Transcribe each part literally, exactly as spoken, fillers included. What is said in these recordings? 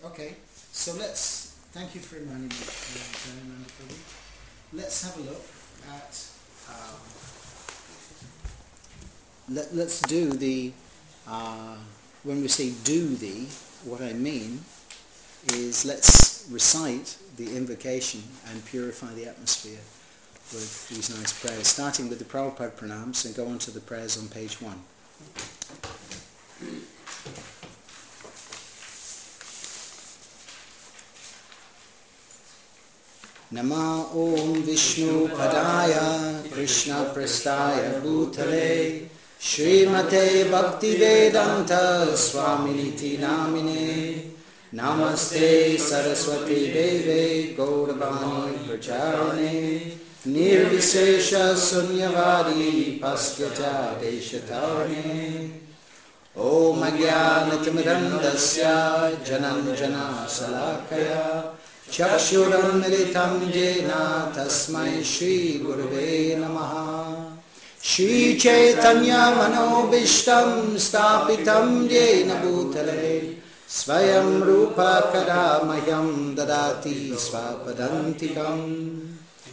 Okay, so let's, thank you for reminding me, uh, let's have a look at, um, let, let's do the, uh, when we say do the, what I mean is let's recite the invocation and purify the atmosphere with these nice prayers, starting with the Prabhupada pranams and go on to the prayers on page one. Nama Om Vishnu Padaya Krishna Prastaya Bhutale Srimate Bhakti Vedanta Swaminiti Namine Namaste Saraswati Deve Gauravani Pracharane Nirvisesha Sunyavadi Paskata Deshatarne Om Ajnanatimidandasya Jananjana Salakaya Chakshuranmilitam jena tasmai Shri Gurave Namaha Shri Chaitanya Manobishtam Stapitam jena bhutale Svayam Rupa Kadamayam Dadati Svapadantikam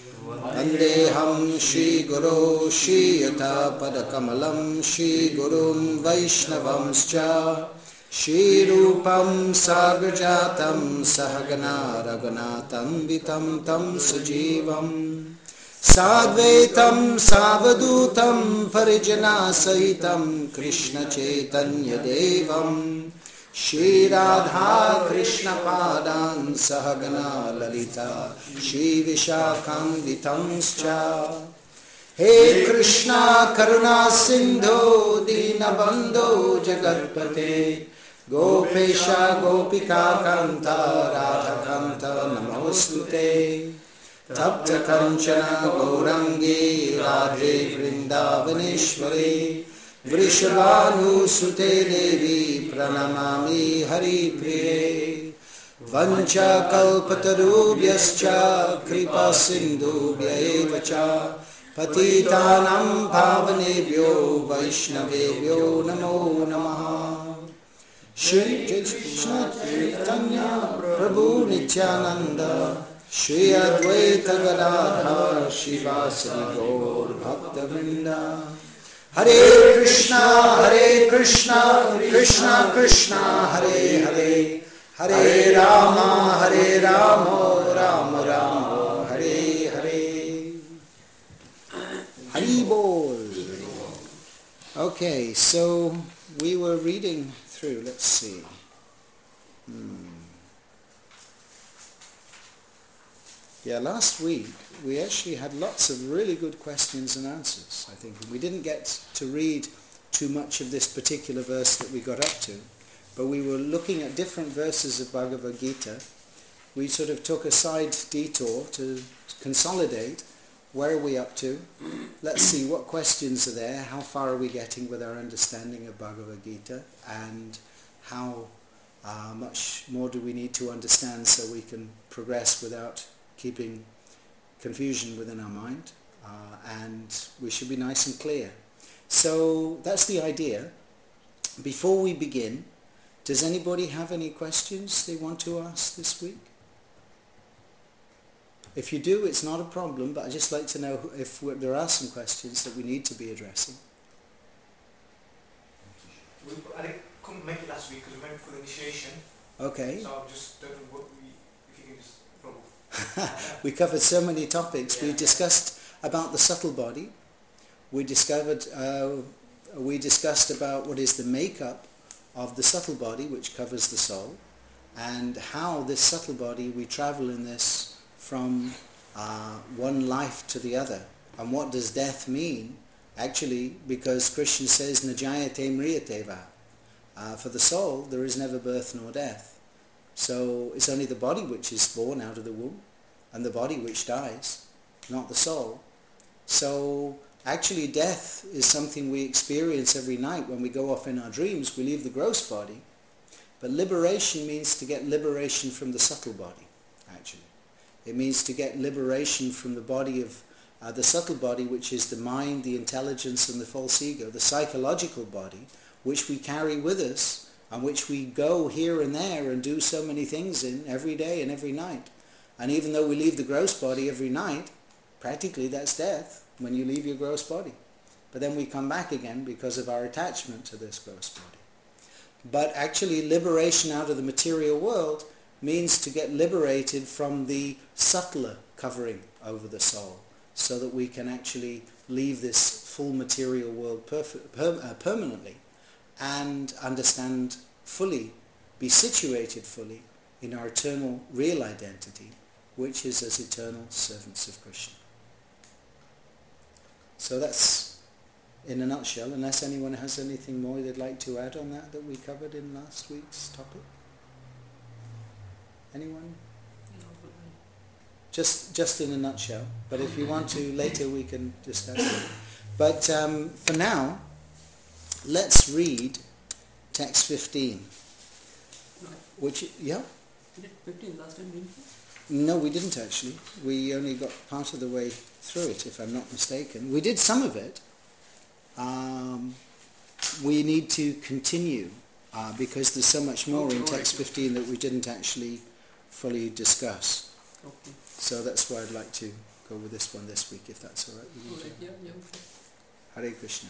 Vandeham Shri Guru Shri Yata Padakamalam Shri Gurum Vaishnavamscha Shri Rupam Sagrajatam Sahagana Raghunatam Vitam Tam Sajivam Sadvaitam Savadutam Parijana Sahitam Krishna Chaitanya Devam Shri Radha Krishna Padan Sahagana Lalita Shri Vishakam Vitamscha He Krishna Karuna Sindhu Dinabandhu Jagatpate Gopesha Gopika Kanta Radha Kanta Namostute Tapta Kanchana Gaurangi Radhe Vrindavaneshwari Vrishabhanu Sute Devi Pranamami Hari Priye Vancha Kalpatarubhyascha Kripa Sindhubhya Evacha Patitanam Pavanebhyo Vaishnavebhyo Namo Namaha Shri Krishna Chaitanya Prabhu Nityananda Shri Advaita Gadadhar Shivasari Gaur Bhakta Vrinda Hare Krishna Hare Krishna Krishna Krishna Hare Hare Hare Rama Hare Rama Rama Rama Hare Hare Hari Bol. Okay, so we were reading through, let's see. Hmm. Yeah, last week we actually had lots of really good questions and answers, I think. We didn't get to read too much of this particular verse that we got up to, but we were looking at different verses of Bhagavad Gita. We sort of took a side detour to consolidate. Where are we up to? Let's see what questions are there, how far are we getting with our understanding of Bhagavad Gita, and how uh, much more do we need to understand so we can progress without keeping confusion within our mind, uh, and we should be nice and clear. So that's the idea. Before we begin, does anybody have any questions they want to ask this week? If you do, it's not a problem, but I'd just like to know if there are some questions that we need to be addressing. We, I couldn't make it last week because we went for the initiation. Okay. So I'm just don't know what we, if you can just follow. We covered so many topics. Yeah, we discussed yeah. about the subtle body. We discovered, uh, we discussed about what is the makeup of the subtle body, which covers the soul, and how this subtle body, we travel in this from uh, one life to the other. And what does death mean? Actually, because Krishna says, Najayate mriyate va. Uh, for the soul, there is never birth nor death. So it's only the body which is born out of the womb, and the body which dies, not the soul. So actually death is something we experience every night when we go off in our dreams. We leave the gross body. But liberation means to get liberation from the subtle body, actually. It means to get liberation from the body of, uh, the subtle body, which is the mind, the intelligence, and the false ego, the psychological body, which we carry with us and which we go here and there and do so many things in every day and every night. And even though we leave the gross body every night, practically that's death when you leave your gross body. But then we come back again because of our attachment to this gross body. But actually liberation out of the material world means to get liberated from the subtler covering over the soul, so that we can actually leave this full material world perf- per- uh, permanently and understand fully, be situated fully in our eternal real identity, which is as eternal servants of Krishna. So that's in a nutshell, unless anyone has anything more they'd like to add on that that we covered in last week's topic. Anyone? Just just in a nutshell. But if you want to, later we can discuss it. But um, for now, let's read text fifteen. Which, yeah? Did fifteen last time, didn't No, we didn't actually. We only got part of the way through it, if I'm not mistaken. We did some of it. Um, we need to continue uh, because there's so much more Okay, in all text right. fifteen that we didn't actually fully discuss. Okay. So that's why I'd like to go with this one this week, if that's all right with you. All right, John. yeah, yeah, okay. Hare Krishna.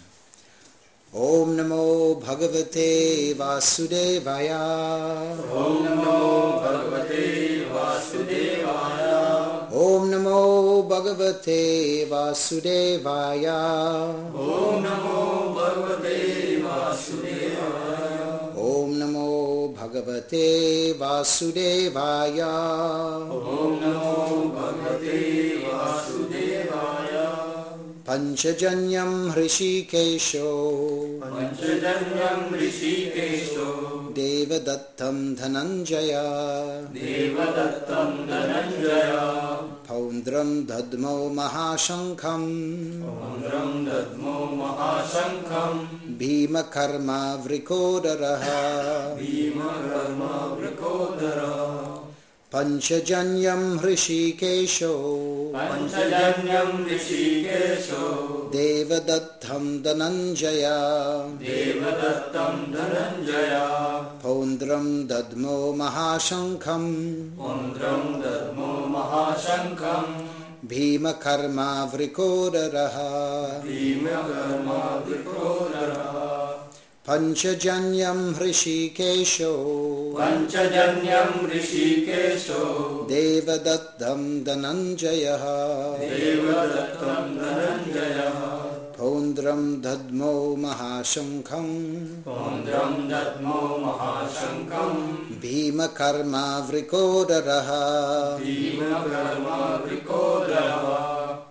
Om Namo Bhagavate Vasudevaya. Om Namo Bhagavate Vasudevaya. Om Namo Bhagavate Vasudevaya. Om Namo Bhagavate Vasudevaya. Om Namo Bhagavate Vasudevaya. Om Namo Bhagavate Vasudevaya. Panchajanyam Hrishikesho. Panchajanyam Rishikesho. Devadattam Dhananjaya. Devadattam Dhananjaya. Paundram Dadmo Mahashankham. Ondram Dadmo Mahashankham. Bhima Karma Vrikodaraha. Bhima Karma Vrikodara. Panchajanyam Hrishikesho. Panchajanyam Rishikesho. Devadattam Dhananjaya. Devadattam Dhananjaya. Paundram Dadmo Mahashankham. Ondram Dadmo Mahashankham. Bhima Karma Vrikodaraha. Bhima Karma Vrikodara. Panchajanyam Hrishikesho. Panchajanyam Rishikesho. Devadattam Dhananjaya. Devadattam Dhananjaya. Paundram Dadmo Mahashankham. Ondram Dadmo Mahashankham. Bhima Karma Vrikodaraha. Bhima Karma Vrikodara.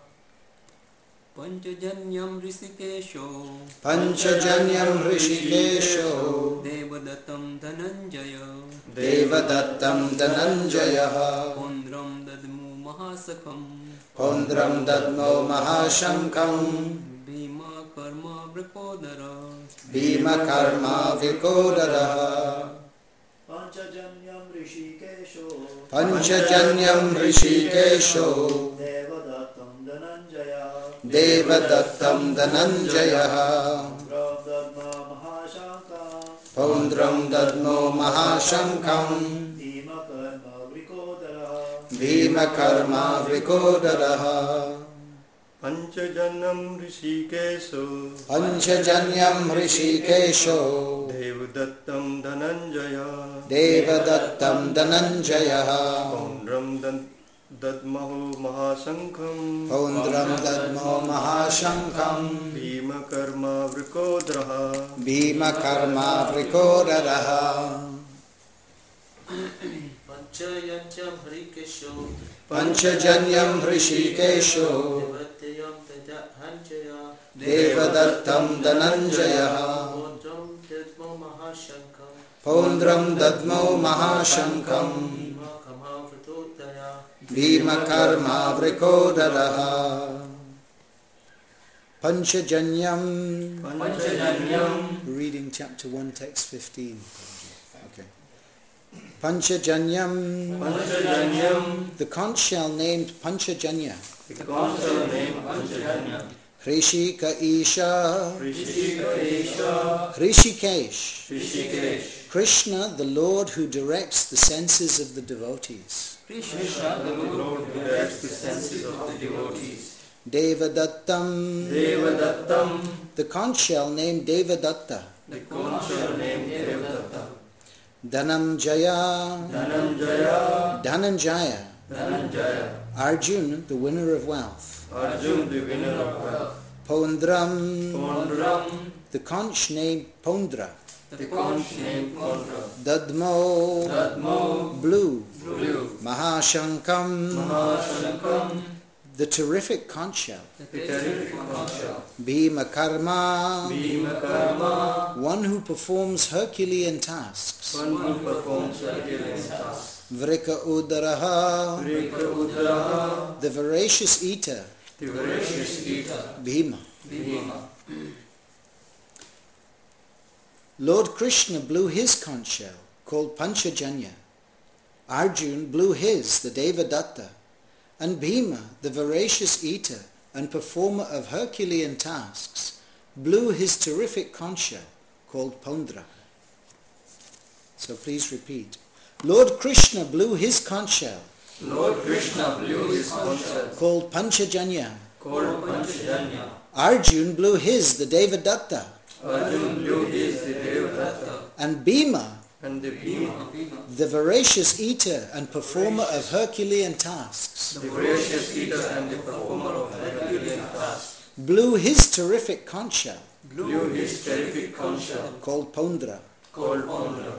Panchajanyam Rishikesho. Panchajanyam Hrishikesho. Devadattam Dhananjaya. Devadattam Dhananjaya. Ondram Dadmu Mahasakham. Paundram Dadmo Mahashankham. Bhima Karma Vrikodara. Bhima Karma Vrikodaraha. Panchajanyam Rishikesho. Panchajanyam Hrishikesho. Devadattam Dhananjaya. Devadattam Dhananjaya. Brahmadma Mahashankham. Paundram Dadmo Mahashankham. Bhima Karma Vrikodara. Bhima Karma Vrikodaraha. Panchajanyam Rishikesho. Panchajanyam Hrishikesho. Devadattam Dhananjaya. Devadattam Dhananjaya. Ondram Dadmaho Mahashankham. Paundram Dadmo Mahashankham. Bhima Karma Vrikodara. Bhima Karma Vrikodaraha. Panchajanyam Hrishikesho. Panchajanyam Hrishikesho. Devadattam Dhananjaya. Devadattam Dhananjaya. Ondram Dadmo Mahashankham. Paundram Dadmo Mahashankham. Bhima Karma Vrikodara. Bhima Karma Vrikodaraha. Panchajanyam. Panchajanyam. Reading chapter one, text fifteen. Okay. Panchajanyam. Panchajanyam. The conch shell named Panchajanya. The consul named Panchajanya. Hrishika Isha. Rishikesha. Hrishikesh. Rishikesh. Krishna, the Lord who directs the senses of the devotees. Krishna, the Lord who directs the senses of the devotees. Devadattam, Devadattam, the conch shell named Devadatta. the conch shell named Devadatta. Dhananjaya, Dhananjaya, Dhananjaya. Dhananjaya. Arjun, the winner of wealth. Arjun, the winner of wealth. Pondram, Pondram, the conch named Pondra. the conch named Pondra. Dadmo, Dadmo, blue. blue. Mahashankam, Mahashankam, the terrific conch shell. the terrific conch shell. Bhima Karma, Bhima Karma, one who performs Herculean tasks. one who performs Herculean tasks. Vrika Udaraha, Vrika Udaraha, the voracious eater. the voracious eater. Bhima. Bhima. Lord Krishna blew his conch shell, called Panchajanya. Arjun blew his, the Devadatta. And Bhima, the voracious eater and performer of Herculean tasks, blew his terrific conch shell, called Pondra. So please repeat. Lord Krishna blew his conch shell, Lord Krishna blew his conch shell, called Panchajanya. called Panchajanya. Arjun blew his, the Devadatta. Arjun blew his, the Devadatta. And Bhima, And the Bhima, the voracious eater and performer of Herculean tasks, the voracious eater and the performer of Herculean tasks, blew his terrific conch shell, blew his terrific conch shell, called Pondra. called Pondra.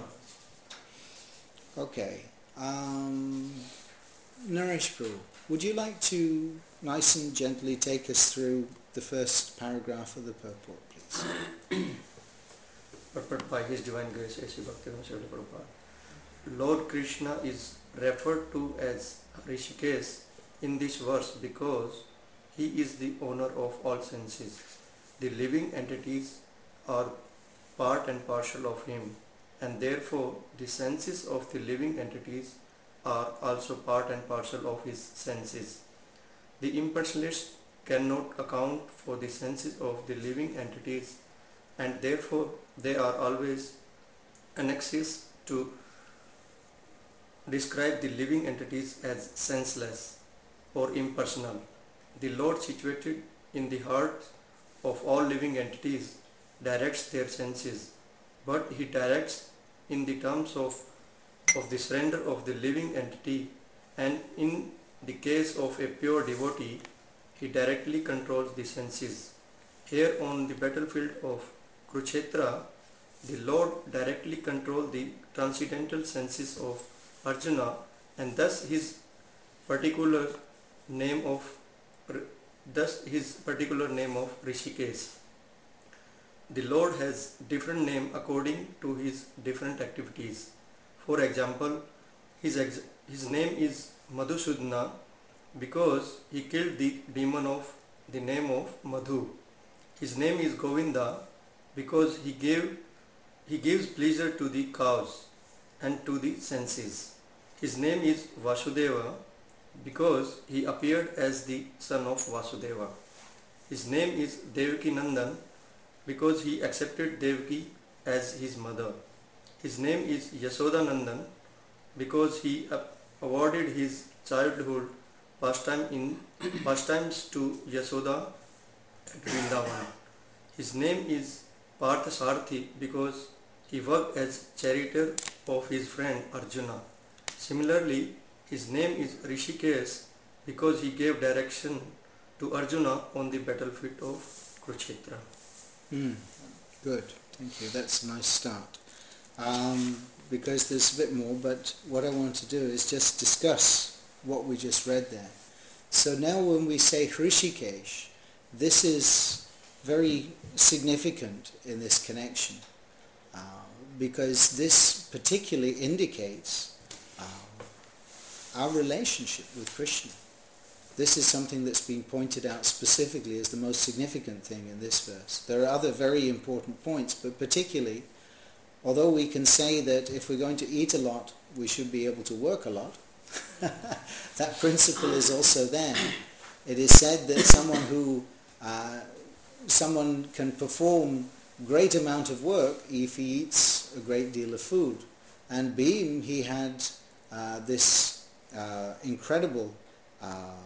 Okay. Um, Naresh Prabhu, would you like to nice and gently take us through the first paragraph of the purport, please? Purport by His Divine Grace, A C Bhaktivinoda Srila Prabhupada. Lord Krishna is referred to as Rishikesh in this verse because he is the owner of all senses. The living entities are part and parcel of him, and therefore the senses of the living entities are also part and parcel of his senses. The impersonalists cannot account for the senses of the living entities, and therefore they are always annexes to describe the living entities as senseless or impersonal. The Lord, situated in the heart of all living entities, directs their senses, but he directs in the terms of, of the surrender of the living entity, and in the case of a pure devotee, he directly controls the senses. Here on the battlefield of Kurukshetra, the Lord directly controlled the transcendental senses of Arjuna, and thus his particular name of thus his particular name of Rishikesh. The Lord has different name according to his different activities. For example, his ex- his name is Madhusudana because he killed the demon of the name of Madhu. His name is Govinda because he gave he gives pleasure to the cows and to the senses. His name is Vasudeva because he appeared as the son of Vasudeva. His name is Devaki Nandan because he accepted Devaki as his mother. His name is Yashoda Nandan because he awarded his childhood pastime in pastimes to Yashoda at Vrindavan. His name is Parthasarthi because he worked as charioteer of his friend Arjuna. Similarly, his name is Rishikesh because he gave direction to Arjuna on the battlefield of Kurukshetra. Mm, good, thank you. That's a nice start. Um, because there's a bit more, but what I want to do is just discuss what we just read there. So now when we say Hrishikesh, this is very significant in this connection uh, because this particularly indicates uh, our relationship with Krishna. This is something that's been pointed out specifically as the most significant thing in this verse. There are other very important points, but particularly, although we can say that if we're going to eat a lot, we should be able to work a lot, that principle is also there. It is said that someone who uh, someone can perform great amount of work if he eats a great deal of food. And Bhim, he had uh, this uh, incredible uh,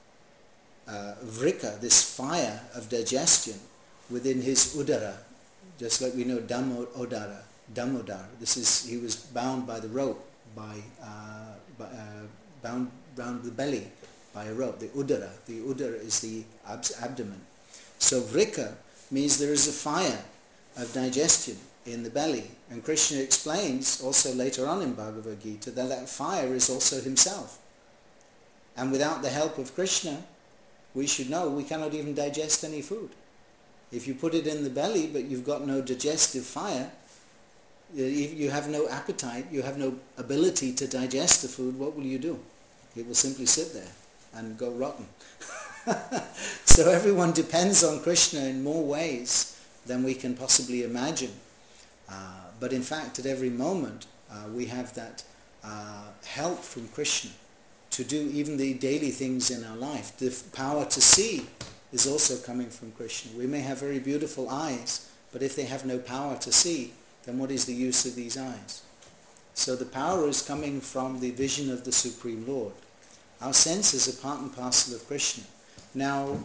uh, vrika, this fire of digestion within his udara, just like we know Damodara, Damodar. This is, he was bound by the rope, by, uh, by uh, bound round the belly by a rope, the udara. The udara is the ab- abdomen. So vrika means there is a fire of digestion in the belly. And Krishna explains also later on in Bhagavad Gita that that fire is also himself. And without the help of Krishna, we should know we cannot even digest any food. If you put it in the belly but you've got no digestive fire, you have no appetite, you have no ability to digest the food, what will you do? It will simply sit there and go rotten. So everyone depends on Krishna in more ways than we can possibly imagine. Uh, but in fact, at every moment, uh, we have that uh, help from Krishna to do even the daily things in our life. The f- power to see is also coming from Krishna. We may have very beautiful eyes, but if they have no power to see, then what is the use of these eyes? So the power is coming from the vision of the Supreme Lord. Our senses are part and parcel of Krishna. Now,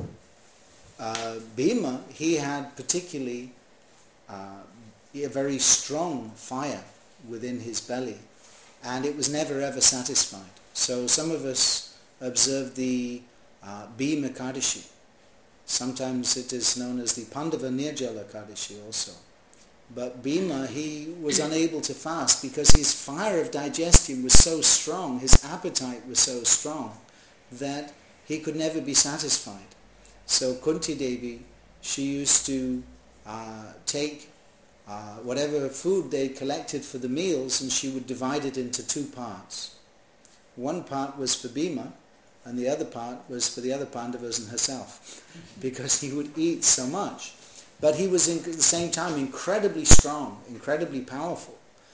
uh, Bhima, he had particularly uh, a very strong fire within his belly, and it was never ever satisfied. So some of us observe the uh, Bhima Ekadashi. Sometimes it is known as the Pandava Nirjala Ekadashi also. But Bhima, he was unable to fast because his fire of digestion was so strong, his appetite was so strong, that he could never be satisfied. So Kunti Devi, she used to uh, take uh, whatever food they collected for the meals, and she would divide it into two parts. One part was for Bhima, and the other part was for the other Pandavas and herself, because he would eat so much. But he was in, at the same time incredibly strong, incredibly powerful,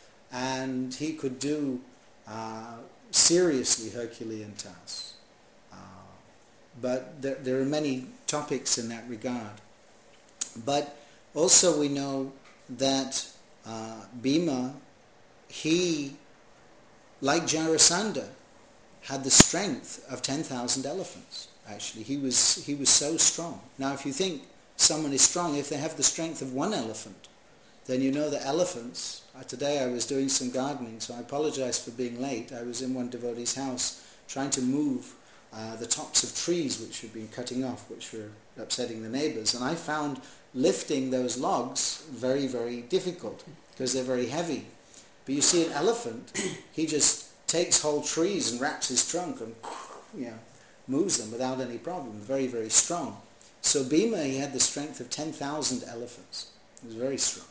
and he could do uh, seriously Herculean tasks. Uh, but there, there are many topics in that regard. But also we know that uh, Bhima, he, like Jarasandha, had the strength of ten thousand elephants. Actually, he was he was so strong. Now, if you think someone is strong, if they have the strength of one elephant, then you know that elephants... Uh, today I was doing some gardening, so I apologize for being late. I was in one devotee's house trying to move uh, the tops of trees which had been cutting off, which were upsetting the neighbors. And I found lifting those logs very, very difficult because they're very heavy. But you see an elephant, he just takes whole trees and wraps his trunk and you know, moves them without any problem. Very, very strong. So Bhima, he had the strength of ten thousand elephants. He was very strong.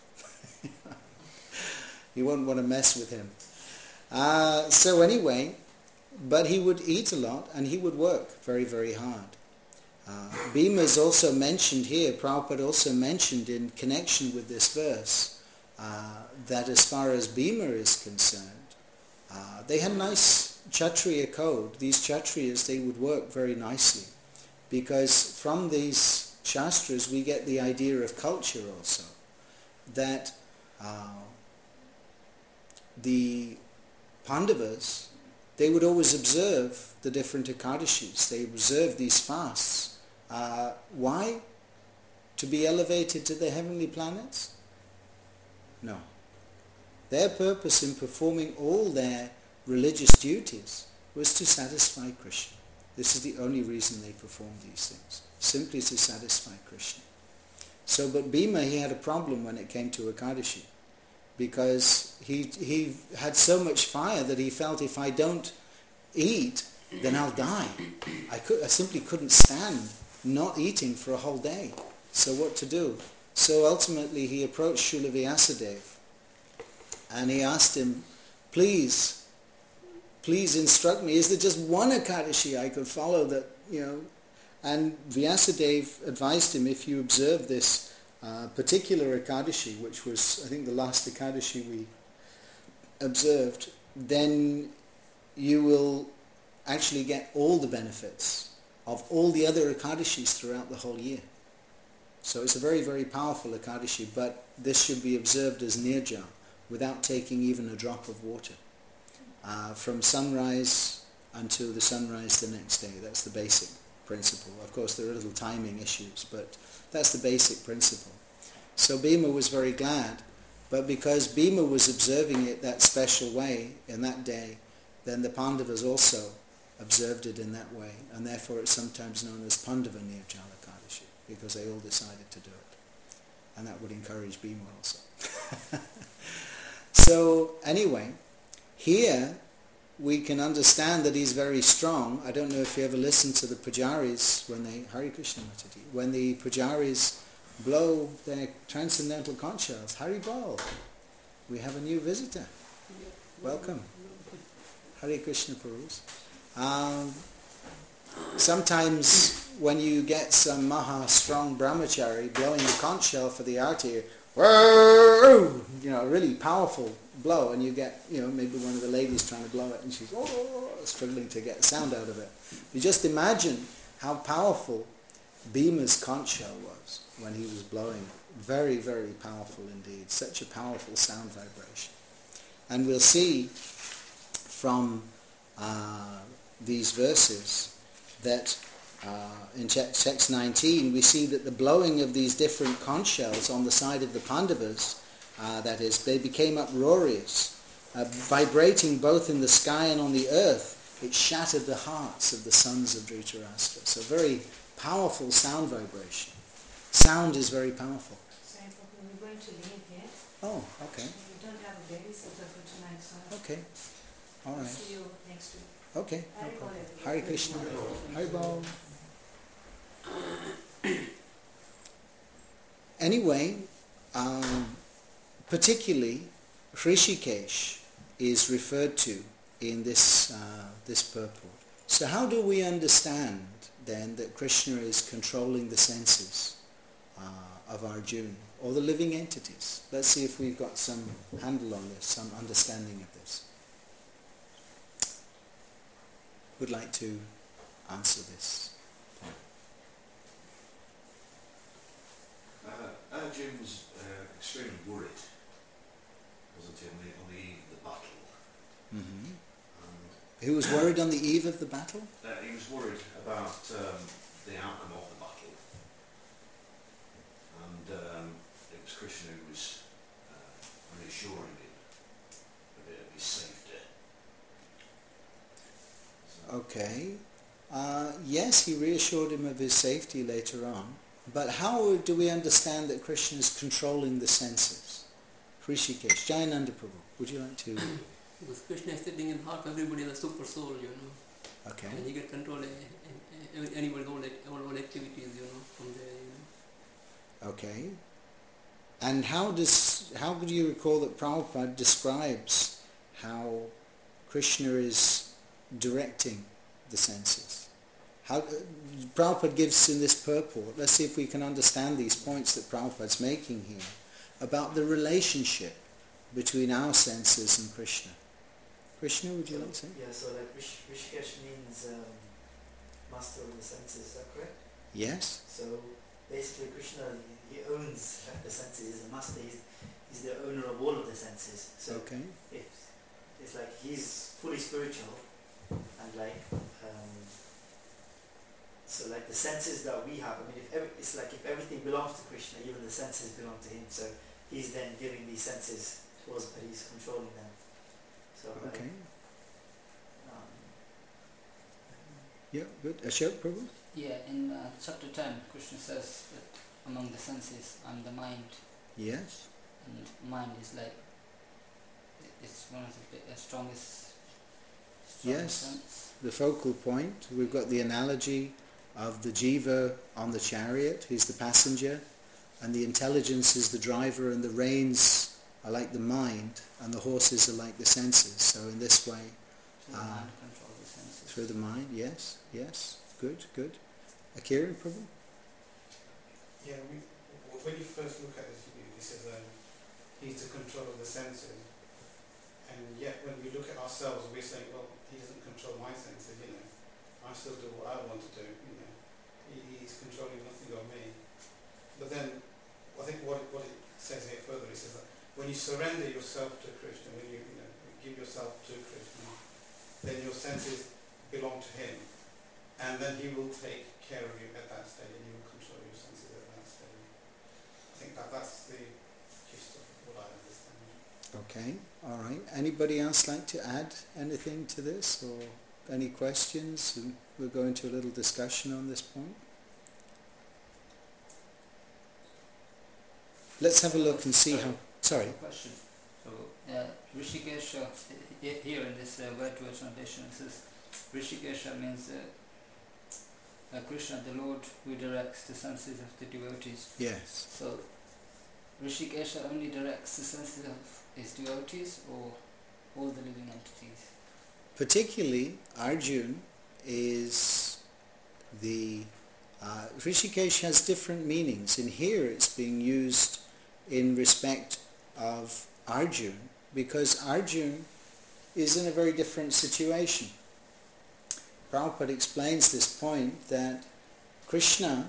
You won't want to mess with him. Uh, so anyway, but he would eat a lot and he would work very, very hard. Uh, Bhima is also mentioned here, Prabhupada also mentioned in connection with this verse, uh, that as far as Bhima is concerned, uh, they had a nice Kshatriya code. These Kshatriyas, they would work very nicely. Because from these Shastras we get the idea of culture also, that uh, the Pandavas, they would always observe the different Ekadashis. They observed these fasts. Uh, why? To be elevated to the heavenly planets? No. Their purpose in performing all their religious duties was to satisfy Krishna. This is the only reason they performed these things, simply to satisfy Krishna. So, but Bhima, he had a problem when it came to Ekadashi, because he he had so much fire that he felt, if I don't eat, then I'll die. I could I simply couldn't stand not eating for a whole day. So what to do? So ultimately he approached Srila Vyasadeva and he asked him, please, please instruct me. Is there just one Ekadashi I could follow that, you know? And Vyasadeva advised him, if you observe this uh, particular Ekadashi, which was, I think, the last Ekadashi we observed, then you will actually get all the benefits of all the other Ekadashis throughout the whole year. So it's a very, very powerful Ekadashi, but this should be observed as nirjala, without taking even a drop of water. Uh, from sunrise until the sunrise the next day. That's the basic principle. Of course, there are little timing issues, but that's the basic principle. So Bhima was very glad, but because Bhima was observing it that special way in that day, then the Pandavas also observed it in that way, and therefore it's sometimes known as Pandava Nirjala Ekadashi, because they all decided to do it. And that would encourage Bhima also. So anyway, here we can understand that he's very strong. I don't know if you ever listened to the pujaris when they, Hare Krishna Mataji, when the pujaris blow their transcendental conch shells. Hari Bol, we have a new visitor. Welcome. Hare Krishna Prabhus. Um, sometimes when you get some maha strong brahmachari blowing the conch shell for the arti, you know, a really powerful blow, and you get, you know, maybe one of the ladies trying to blow it and she's oh, struggling to get sound out of it. You just imagine how powerful Bhima's conch shell was when he was blowing it. Very, very powerful indeed. Such a powerful sound vibration. And we'll see from uh, these verses that uh, in text nineteen we see that the blowing of these different conch shells on the side of the Pandavas, uh, that is, they became uproarious, uh, vibrating both in the sky and on the earth. It shattered the hearts of the sons of Dhritarashtra. So very powerful sound vibration. Sound is very powerful. Sorry, we're going to leave here. Oh, okay. We don't have a babysitter for tonight, so Okay. All I'll right. see you next week. Okay. No Hari Bol, problem. everybody. Hare Krishna. Hare Bol. Anyway, um, particularly Hrishikesh is referred to in this uh, this purport. So how do we understand then that Krishna is controlling the senses uh, of Arjuna, or the living entities? Let's see if we've got some handle on this, some understanding of this. Would like to answer this? Uh, Arjun was uh, extremely worried, wasn't he, on the, on the eve of the battle. Mm-hmm. And He was worried on the eve of the battle? uh, he was worried about um, the outcome of the battle. And um, it was Krishna who was uh, reassuring him of, it, of his safety. So, Okay. Uh, yes, he reassured him of his safety later on. But how do we understand that Krishna is controlling the senses? Hrishikesh, Jayananda Prabhu, would you like to? Because Krishna is sitting in the heart of everybody, the super soul, you know. Okay. And he can control uh, uh, anybody's all, all, all activities, you know, from there, you know. Okay. And how does how do you recall that Prabhupada describes how Krishna is directing the senses? How, Prabhupada gives in this purport, let's see if we can understand these points that Prabhupada's making here, about the relationship between our senses and Krishna. Krishna, would you like to say? Yeah, so like Rish- Rishikesh means um, master of the senses, is that correct? Yes? So basically Krishna, he, he owns like, the senses, he's the master, he's, he's the owner of all of the senses. So Okay. it's, it's like he's fully spiritual, and like, um, so like the senses that we have, I mean, if every, it's like if everything belongs to Krishna, even the senses belong to him, so he's then giving these senses to us, but he's controlling them. So like, Okay. um, Yeah, good. Ashok Prabhu? Yeah, in uh, chapter ten, Krishna says that among the senses, I'm the mind, Yes. and mind is like, it's one of the bi- uh, strongest, strongest Yes. sense. The focal point. We've got the analogy of the jiva on the chariot, who's the passenger, and the intelligence is the driver, and the reins are like the mind, and the horses are like the senses. So in this way, So the Ah. mind controls the senses. through the mind, yes, yes, good, good. Akira, Prabhu? Yeah, we, w- when you first look at this, you- it says um, he's the control of the senses, and yet when we look at ourselves, we're saying, well, he doesn't control my senses, you know. I still do what I want to do, you know. He, he's controlling nothing of me. but then I think what it, what it says here further, it says that when you surrender yourself to Krishna, when you, you know, give yourself to Krishna, then your senses belong to him, and then he will take care of you at that stage, and he will control your senses at that stage. I think that that's the gist of what I understand. Okay, all right. Anybody else like to add anything to this, or any questions? We'll go into a little discussion on this point. Let's have a look and see how... Sorry. Question. So, uh, Rishikesha, he- here in this uh, word-to-word translation, it says Rishikesha means uh, uh, Krishna, the Lord who directs the senses of the devotees. Yes. So, Rishikesha only directs the senses of his devotees, or all the living entities? Particularly, Arjun is the... Uh, Rishikesh has different meanings. In here it's being used in respect of Arjun, because Arjun is in a very different situation. Prabhupada explains this point that Krishna,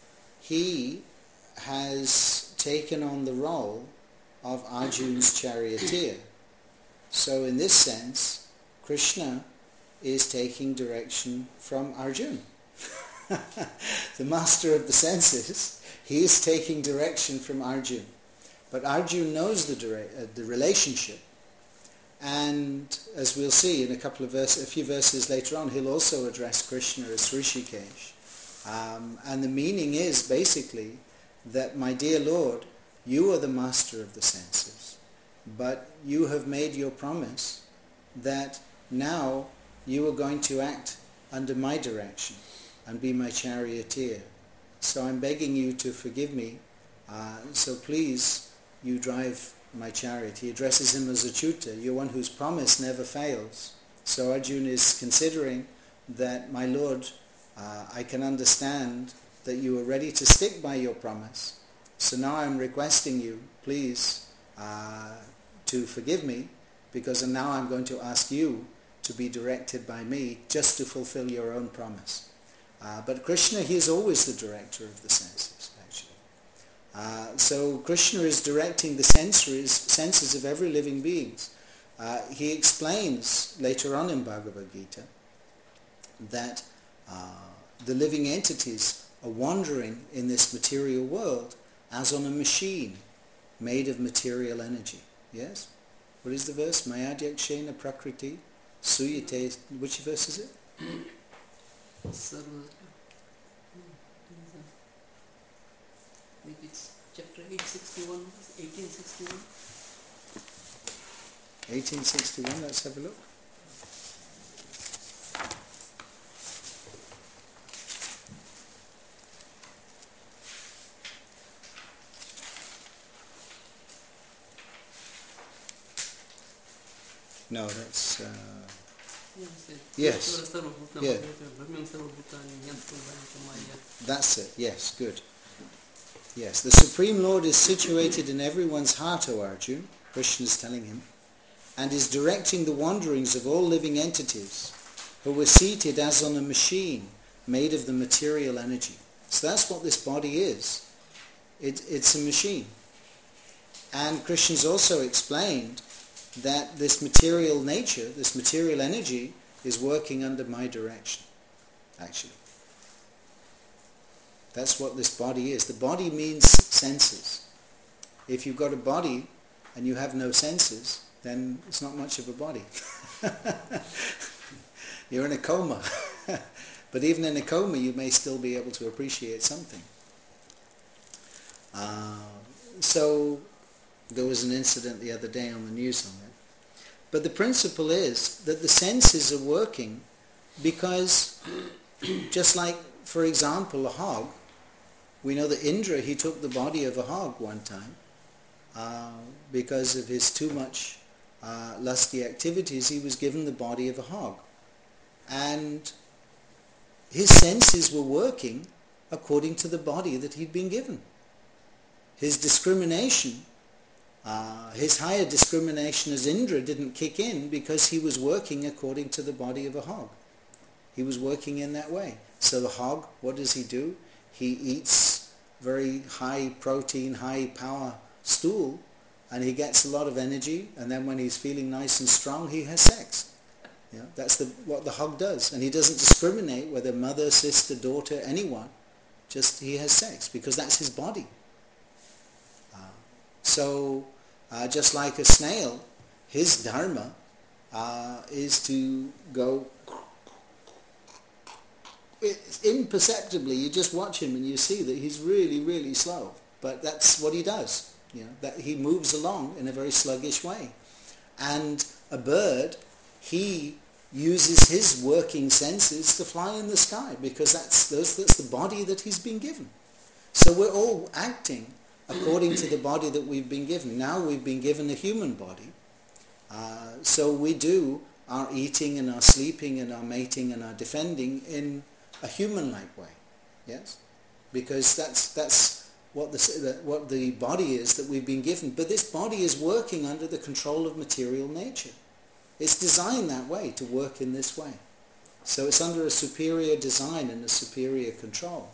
he has taken on the role of Arjun's charioteer. So in this sense, Krishna is taking direction from Arjun. The master of the senses, he is taking direction from Arjun. But Arjun knows the dire- uh, the relationship, and as we'll see in a couple of verses, a few verses later on, he'll also address Krishna as Rishikesh. Um, and the meaning is basically that, my dear Lord, you are the master of the senses, but you have made your promise that now you are going to act under my direction and be my charioteer. So I'm begging you to forgive me. Uh, so please, you drive my chariot. He addresses him as Achyuta. You're one whose promise never fails. So Arjuna is considering that, my Lord, uh, I can understand that you are ready to stick by your promise. So now I'm requesting you, please, uh, to forgive me, because now I'm going to ask you to be directed by me just to fulfill your own promise. Uh, but Krishna, he is always the director of the senses, actually. Uh, so Krishna is directing the sensories, senses of every living being. Uh, he explains later on in Bhagavad Gita that uh, the living entities are wandering in this material world as on a machine made of material energy. Yes? What is the verse? Mayadhyakshena prakriti suyate. Which verse is it? Sarva. Maybe it's chapter eight sixty-one, eighteen sixty-one. eighteen sixty-one, let's have a look. No, that's... Uh, yes. Yeah. That's it, yes, good. Yes, the Supreme Lord is situated in everyone's heart, O Arjuna, Krishna is telling him, and is directing the wanderings of all living entities who were seated as on a machine made of the material energy. So that's what this body is. It, it's a machine. And Krishna's also explained that this material nature, this material energy, is working under my direction, actually. That's what this body is. The body means senses. If you've got a body and you have no senses, then it's not much of a body. You're in a coma. But even in a coma, you may still be able to appreciate something. Uh, so there was an incident the other day on the news on that. But the principle is that the senses are working because, just like, for example, a hog, we know that Indra, he took the body of a hog one time uh, because of his too much uh, lusty activities. He was given the body of a hog. And his senses were working according to the body that he'd been given. His discrimination, uh, his higher discrimination as Indra didn't kick in because he was working according to the body of a hog. He was working in that way. So the hog, what does he do? He eats very high protein, high power stool, and he gets a lot of energy, and then when he's feeling nice and strong, he has sex. Yeah, that's the, what the hog does. And he doesn't discriminate whether mother, sister, daughter, anyone. Just he has sex because that's his body. Uh, so uh, just like a snail, his dharma uh, is to go it's imperceptibly. You just watch him and you see that he's really, really slow. But that's what he does. You know, that he moves along in a very sluggish way. And a bird, he uses his working senses to fly in the sky because that's those, that's the body that he's been given. So we're all acting according to the body that we've been given. Now we've been given a human body. Uh, so we do our eating and our sleeping and our mating and our defending in a human-like way. Yes? Because that's that's what the, what the body is that we've been given. But this body is working under the control of material nature. It's designed that way, to work in this way. So it's under a superior design and a superior control.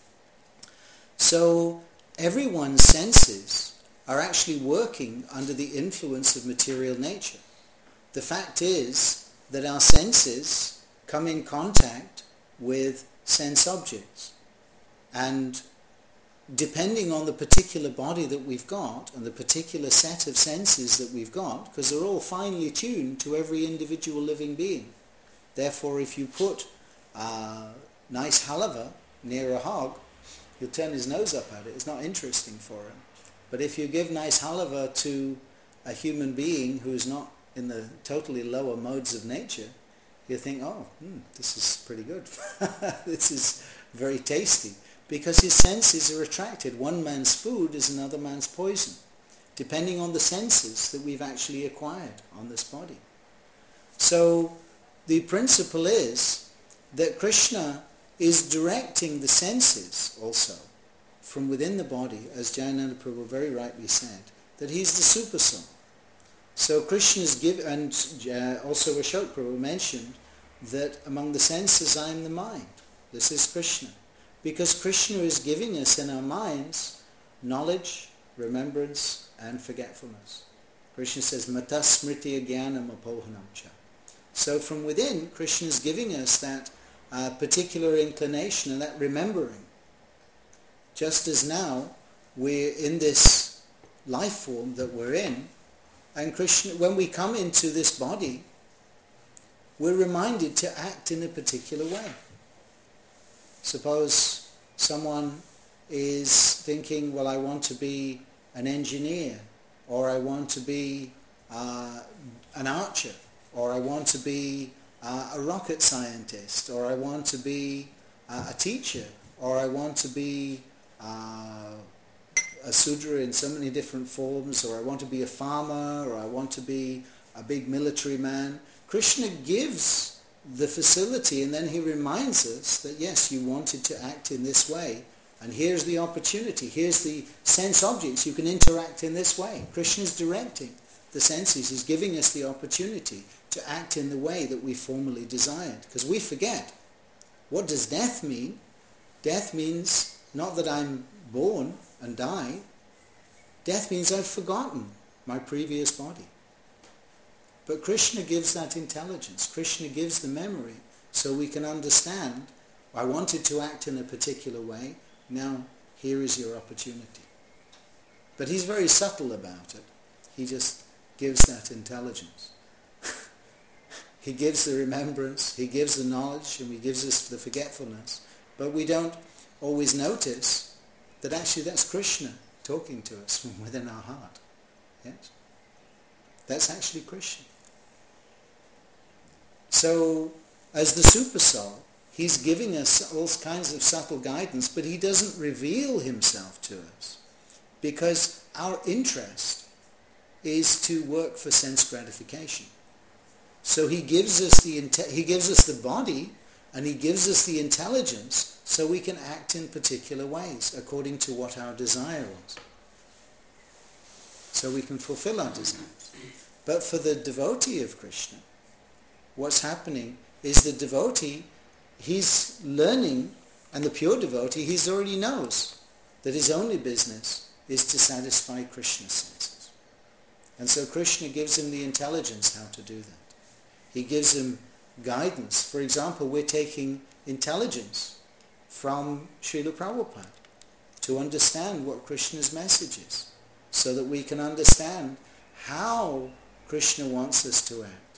So everyone's senses are actually working under the influence of material nature. The fact is that our senses come in contact with sense objects. And depending on the particular body that we've got and the particular set of senses that we've got, because they're all finely tuned to every individual living being. Therefore, if you put uh, nice halava near a hog, he'll turn his nose up at it. It's not interesting for him. But if you give nice halava to a human being who's not in the totally lower modes of nature, he'll think, oh, hmm, this is pretty good. This is very tasty. Because his senses are attracted. One man's food is another man's poison, depending on the senses that we've actually acquired on this body. So the principle is that Krishna is directing the senses also from within the body, as Jayananda Prabhu very rightly said, that he's the super soul. So Krishna is given, and uh, also Ashok Prabhu mentioned that among the senses I am the mind. This is Krishna. Because Krishna is giving us in our minds knowledge, remembrance, and forgetfulness. Krishna says, Mata smriti jnanam apohanam cha. So from within, Krishna is giving us that uh, particular inclination and that remembering. Just as now, we're in this life form that we're in, and Krishna, when we come into this body, we're reminded to act in a particular way. Suppose someone is thinking, well, I want to be an engineer, or I want to be uh, an archer, or I want to be uh, a rocket scientist, or I want to be uh, a teacher, or I want to be uh, a Sudra in so many different forms, or I want to be a farmer, or I want to be a big military man. Krishna gives the facility, and then he reminds us that yes, you wanted to act in this way, and here's the opportunity, here's the sense objects, you can interact in this way. Krishna is directing the senses, he's giving us the opportunity to act in the way that we formerly desired. Because we forget, what does death mean? Death means not that I'm born and die. Death means I've forgotten my previous body. But Krishna gives that intelligence. Krishna gives the memory so we can understand, I wanted to act in a particular way, now here is your opportunity. But he's very subtle about it. He just gives that intelligence. He gives the remembrance, he gives the knowledge, and he gives us the forgetfulness. But we don't always notice that actually that's Krishna talking to us from within our heart. Yes? That's actually Krishna. So, as the super soul, he's giving us all kinds of subtle guidance, but he doesn't reveal himself to us because our interest is to work for sense gratification. So he gives us the inte- he gives us the body, and he gives us the intelligence so we can act in particular ways according to what our desire is. So we can fulfill our desires. But for the devotee of Krishna, what's happening is the devotee, he's learning, and the pure devotee, he already knows that his only business is to satisfy Krishna's senses. And so Krishna gives him the intelligence how to do that. He gives him guidance. For example, we're taking intelligence from Srila Prabhupada to understand what Krishna's message is, so that we can understand how Krishna wants us to act.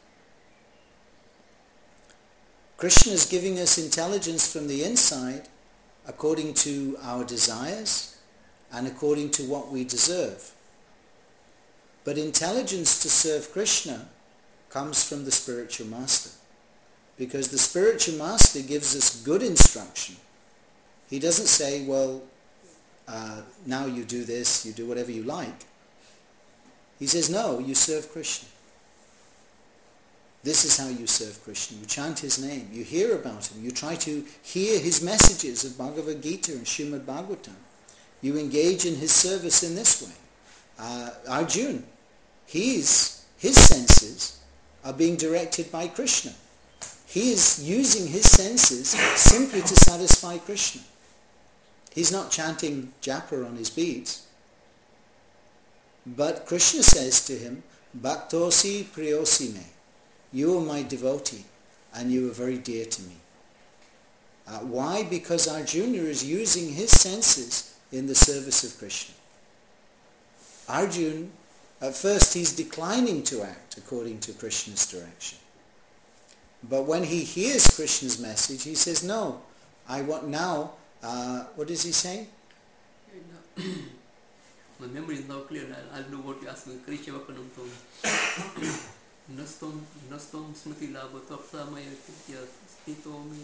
Krishna is giving us intelligence from the inside according to our desires and according to what we deserve. But intelligence to serve Krishna comes from the spiritual master, because the spiritual master gives us good instruction. He doesn't say, well, uh, now you do this, you do whatever you like. He says, no, you serve Krishna. This is how you serve Krishna. You chant his name, you hear about him, you try to hear his messages of Bhagavad Gita and Srimad Bhagavatam. You engage in his service in this way. Uh, Arjuna, he's, his senses are being directed by Krishna. He is using his senses simply to satisfy Krishna. He's not chanting japa on his beads. But Krishna says to him, Bhaktosi priyosi me. You are my devotee and you are very dear to me. Uh, why? Because Arjuna is using his senses in the service of Krishna. Arjuna, at first he's declining to act according to Krishna's direction. But when he hears Krishna's message, he says, no, I want now, uh, what does he say? My memory is not clear. I'll, I'll do what you ask me. Krishna Vapanam Tom. Nastom Nastom Smriti Labha Tapsamaya Kitya Stitomi.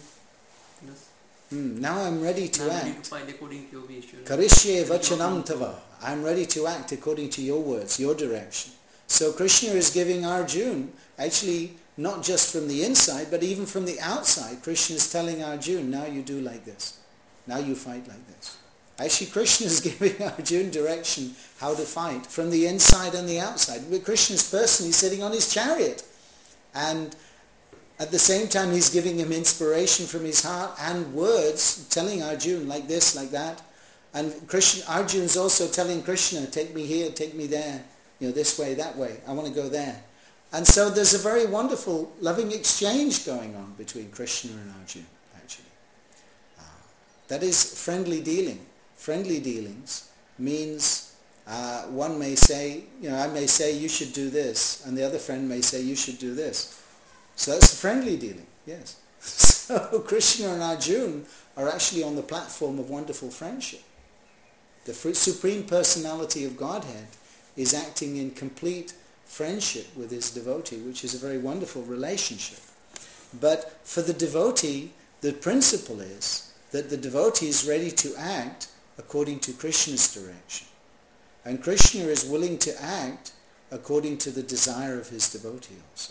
Hmm, now I'm ready to I'm act. ready to fight according to your wish. Karishye vachanam tava. I'm ready to act according to your words, your direction. So Krishna is giving Arjuna, actually not just from the inside, but even from the outside, Krishna is telling Arjuna, now you do like this. Now you fight like this. Actually, Krishna is giving Arjuna direction how to fight from the inside and the outside. But Krishna is personally sitting on his chariot. And at the same time, he's giving him inspiration from his heart and words, telling Arjuna like this, like that. And Krishna, Arjuna is also telling Krishna, take me here, take me there, you know, this way, that way. I want to go there. And so there's a very wonderful, loving exchange going on between Krishna and Arjuna, actually. Uh, that is friendly dealing. Friendly dealings means uh, one may say, you know, I may say you should do this, and the other friend may say you should do this. So that's friendly dealing, yes. So Krishna and Arjuna are actually on the platform of wonderful friendship. The Supreme Personality of Godhead is acting in complete friendship with his devotee, which is a very wonderful relationship. But for the devotee, the principle is that the devotee is ready to act according to Krishna's direction. And Krishna is willing to act according to the desire of his devotee also.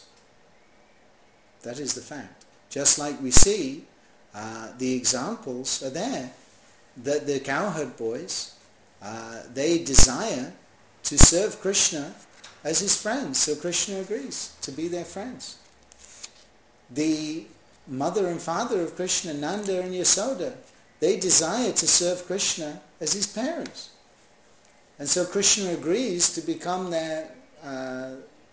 That is the fact. Just like we see, uh, the examples are there, that the cowherd boys, uh, they desire to serve Krishna as his friends. So Krishna agrees to be their friends. The mother and father of Krishna, Nanda and Yasoda, they desire to serve Krishna as his parents. And so Krishna agrees to become their uh,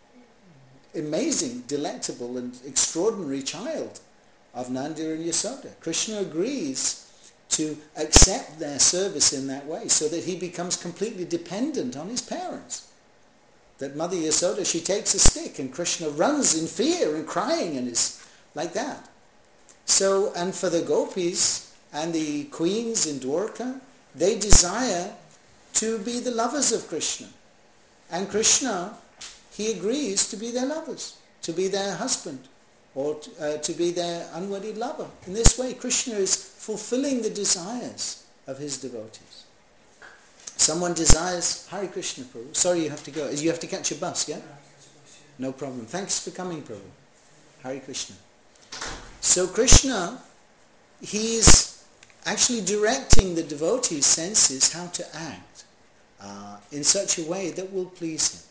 amazing, delectable and extraordinary child of Nanda and Yasoda. Krishna agrees to accept their service in that way so that he becomes completely dependent on his parents. That Mother Yasoda, she takes a stick and Krishna runs in fear and crying and is like that. So, and for the gopis and the queens in Dwarka, they desire to be the lovers of Krishna. And Krishna, he agrees to be their lovers, to be their husband, or to, uh, to be their unwedded lover. In this way, Krishna is fulfilling the desires of his devotees. Someone desires, Hare Krishna, Prabhu. Sorry, you have to go. You have to catch a bus, yeah? No problem. Thanks for coming, Prabhu. Hare Krishna. So Krishna, he's actually directing the devotee's senses how to act uh, in such a way that will please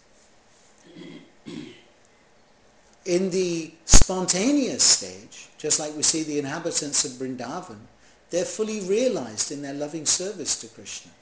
him. In the spontaneous stage, just like we see the inhabitants of Vrindavan, they're fully realized in their loving service to Krishna.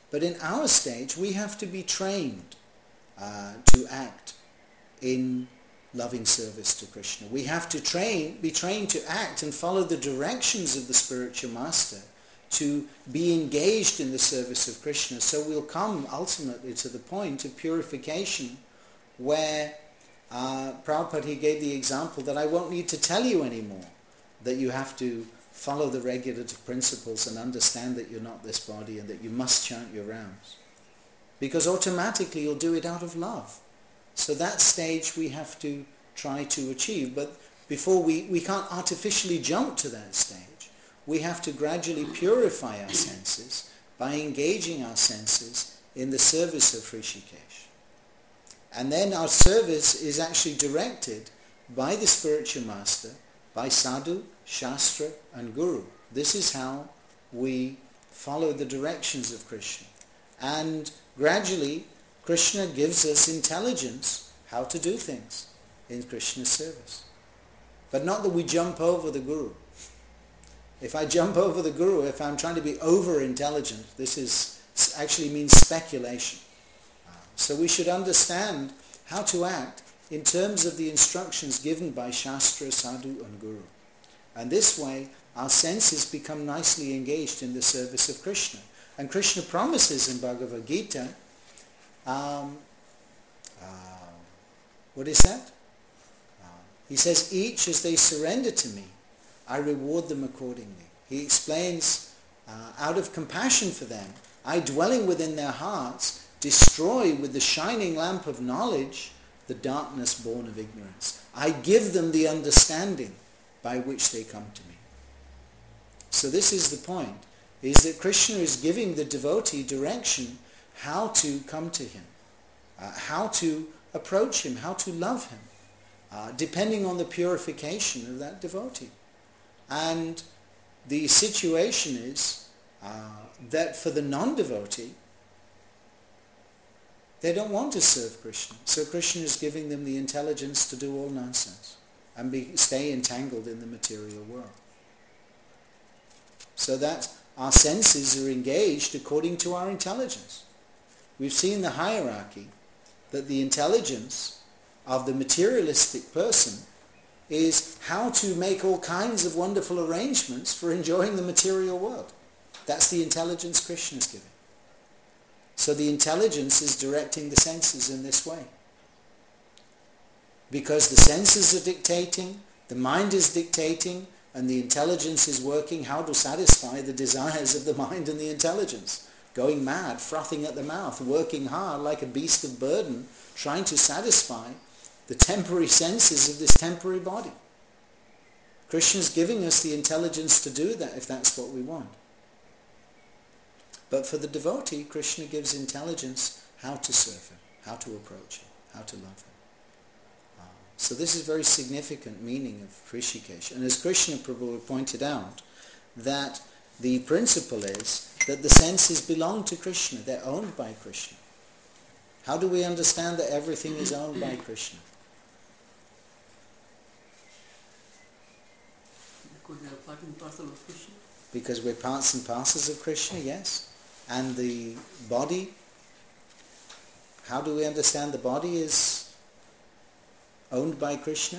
But in our stage, we have to be trained uh, to act in loving service to Krishna. We have to train, be trained to act and follow the directions of the spiritual master to be engaged in the service of Krishna. So we'll come ultimately to the point of purification where uh, Prabhupada, he gave the example that I won't need to tell you anymore that you have to follow the regulative principles and understand that you're not this body and that you must chant your rounds. Because automatically you'll do it out of love. So that stage we have to try to achieve. But before we, we can't artificially jump to that stage. We have to gradually purify our senses by engaging our senses in the service of Hrishikesh. And then our service is actually directed by the spiritual master, by sadhu, shastra and guru. This is how we follow the directions of Krishna. And gradually Krishna gives us intelligence how to do things in Krishna's service. But not that we jump over the guru. If I jump over the guru, if I'm trying to be over-intelligent, this is actually means speculation. So we should understand how to act in terms of the instructions given by Shastra, Sadhu and Guru. And this way, our senses become nicely engaged in the service of Krishna. And Krishna promises in Bhagavad Gita, um, uh, what is that? Uh, he says, each as they surrender to me, I reward them accordingly. He explains, uh, out of compassion for them, I, dwelling within their hearts, destroy with the shining lamp of knowledge the darkness born of ignorance. I give them the understanding by which they come to me. So this is the point, is that Krishna is giving the devotee direction how to come to him, uh, how to approach him, how to love him, uh, depending on the purification of that devotee. And the situation is uh, that for the non-devotee, they don't want to serve Krishna. So Krishna is giving them the intelligence to do all nonsense and be, stay entangled in the material world. So that our senses are engaged according to our intelligence. We've seen the hierarchy that the intelligence of the materialistic person is how to make all kinds of wonderful arrangements for enjoying the material world. That's the intelligence Krishna is giving. So the intelligence is directing the senses in this way. Because the senses are dictating, the mind is dictating, and the intelligence is working how to satisfy the desires of the mind and the intelligence. Going mad, frothing at the mouth, working hard like a beast of burden, trying to satisfy the temporary senses of this temporary body. Krishna's giving us the intelligence to do that if that's what we want. But for the devotee, Krishna gives intelligence how to serve him, how to approach him, how to love him. Uh, so this is very significant meaning of Hrishikesh. And as Krishna Prabhu pointed out, that the principle is that the senses belong to Krishna, they're owned by Krishna. How do we understand that everything is owned by Krishna? Because they are part and parcel of Krishna. Because we're parts and parcels of Krishna, yes. And the body, how do we understand the body is owned by Krishna?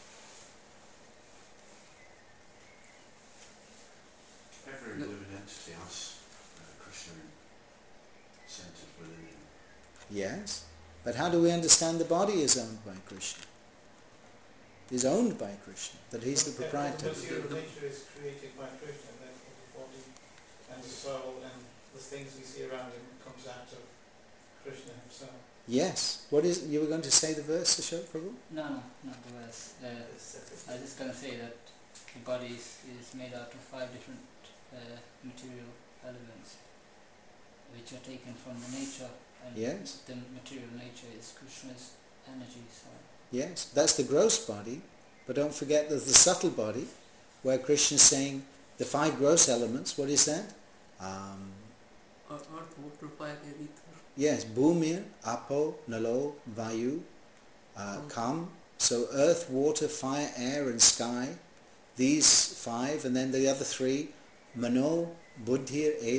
Every living entity has uh, Krishna centered within him. Yes. But how do we understand the body is owned by Krishna? Is owned by Krishna, that he's the proprietor. The material nature is created by Krishna, and therefore the body and the soul and the things we see around him comes out of Krishna himself. Yes. What is, you were going to say the verse, Ashok Prabhu? No, no, not the verse. Uh, I was just going to say that the body is, is made out of five different uh, material elements which are taken from the nature, and Yes. the material nature is Krishna's energy. So. Yes. That's the gross body, but don't forget there's the subtle body, where Krishna is saying the five gross elements, what is that? Um, Earth, water, fire, air, ether. yes, Bhumir, Apo, Nalo, Vayu, uh, Kam. So earth, water, fire, air and sky. These five, and then the other three, Mano, Buddhir, Eva.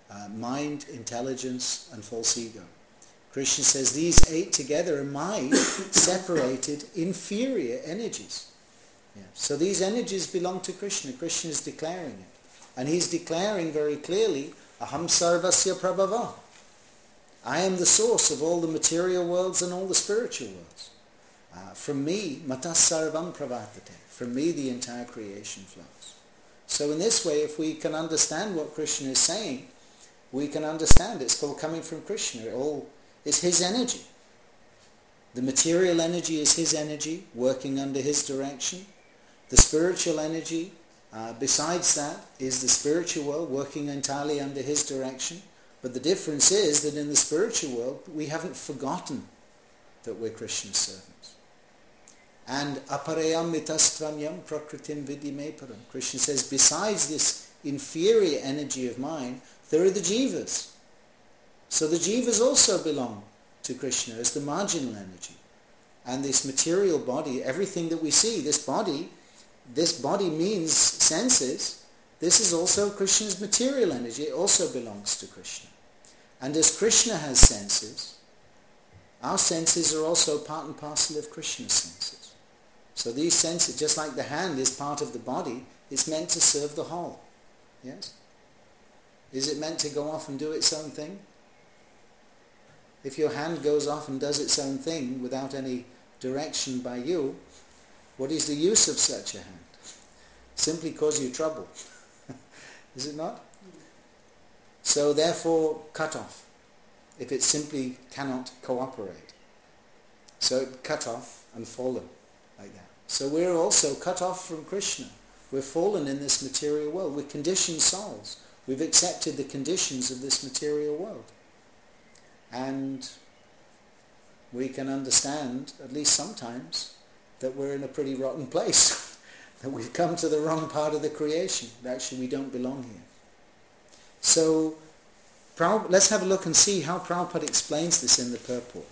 uh, mind, intelligence, and false ego. Krishna says these eight together are my separated inferior energies. Yeah. So these energies belong to Krishna. Krishna is declaring it. And he's declaring very clearly, Aham sarvasya prabhava. I am the source of all the material worlds and all the spiritual worlds. Uh, from me, matas sarvam pravartate. From me the entire creation flows. So in this way, if we can understand what Krishna is saying, we can understand it's all coming from Krishna. It all is his energy. The material energy is his energy, working under his direction. The spiritual energy, uh, besides that, is the spiritual world, working entirely under his direction. But the difference is that in the spiritual world, we haven't forgotten that we're Krishna's servants. And aparayam mitastramyam prakritim vidimeparam. Krishna says, besides this inferior energy of mine, there are the jivas. So the jivas also belong to Krishna as the marginal energy. And this material body, everything that we see, this body, this body means senses. This is also Krishna's material energy. It also belongs to Krishna. And as Krishna has senses, our senses are also part and parcel of Krishna's senses. So these senses, just like the hand is part of the body, it's meant to serve the whole. Yes? Is it meant to go off and do its own thing? If your hand goes off and does its own thing without any direction by you, what is the use of such a hand? Simply cause you trouble. Is it not? So therefore, cut off, if it simply cannot cooperate. So cut off and fallen, like that. So we're also cut off from Krishna. We're fallen in this material world. We're conditioned souls. We've accepted the conditions of this material world. And we can understand, at least sometimes, that we're in a pretty rotten place. That we've come to the wrong part of the creation. That actually we don't belong here. So let's have a look and see how Prabhupada explains this in the purport.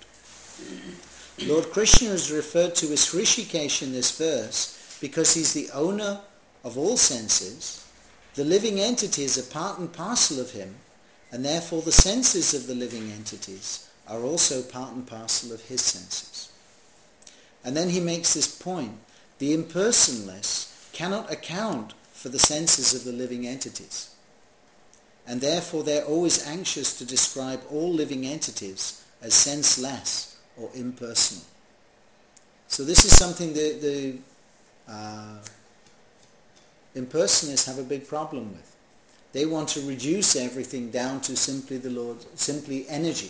Lord Krishna is referred to as Hrishikesh in this verse because he's the owner of all senses. The living entities are part and parcel of him, and therefore the senses of the living entities are also part and parcel of his senses. And then he makes this point: the impersonalist cannot account for the senses of the living entities, and therefore they're always anxious to describe all living entities as senseless or impersonal. So this is something that the uh, impersonalists have a big problem with. They want to reduce everything down to simply the Lord, simply energy.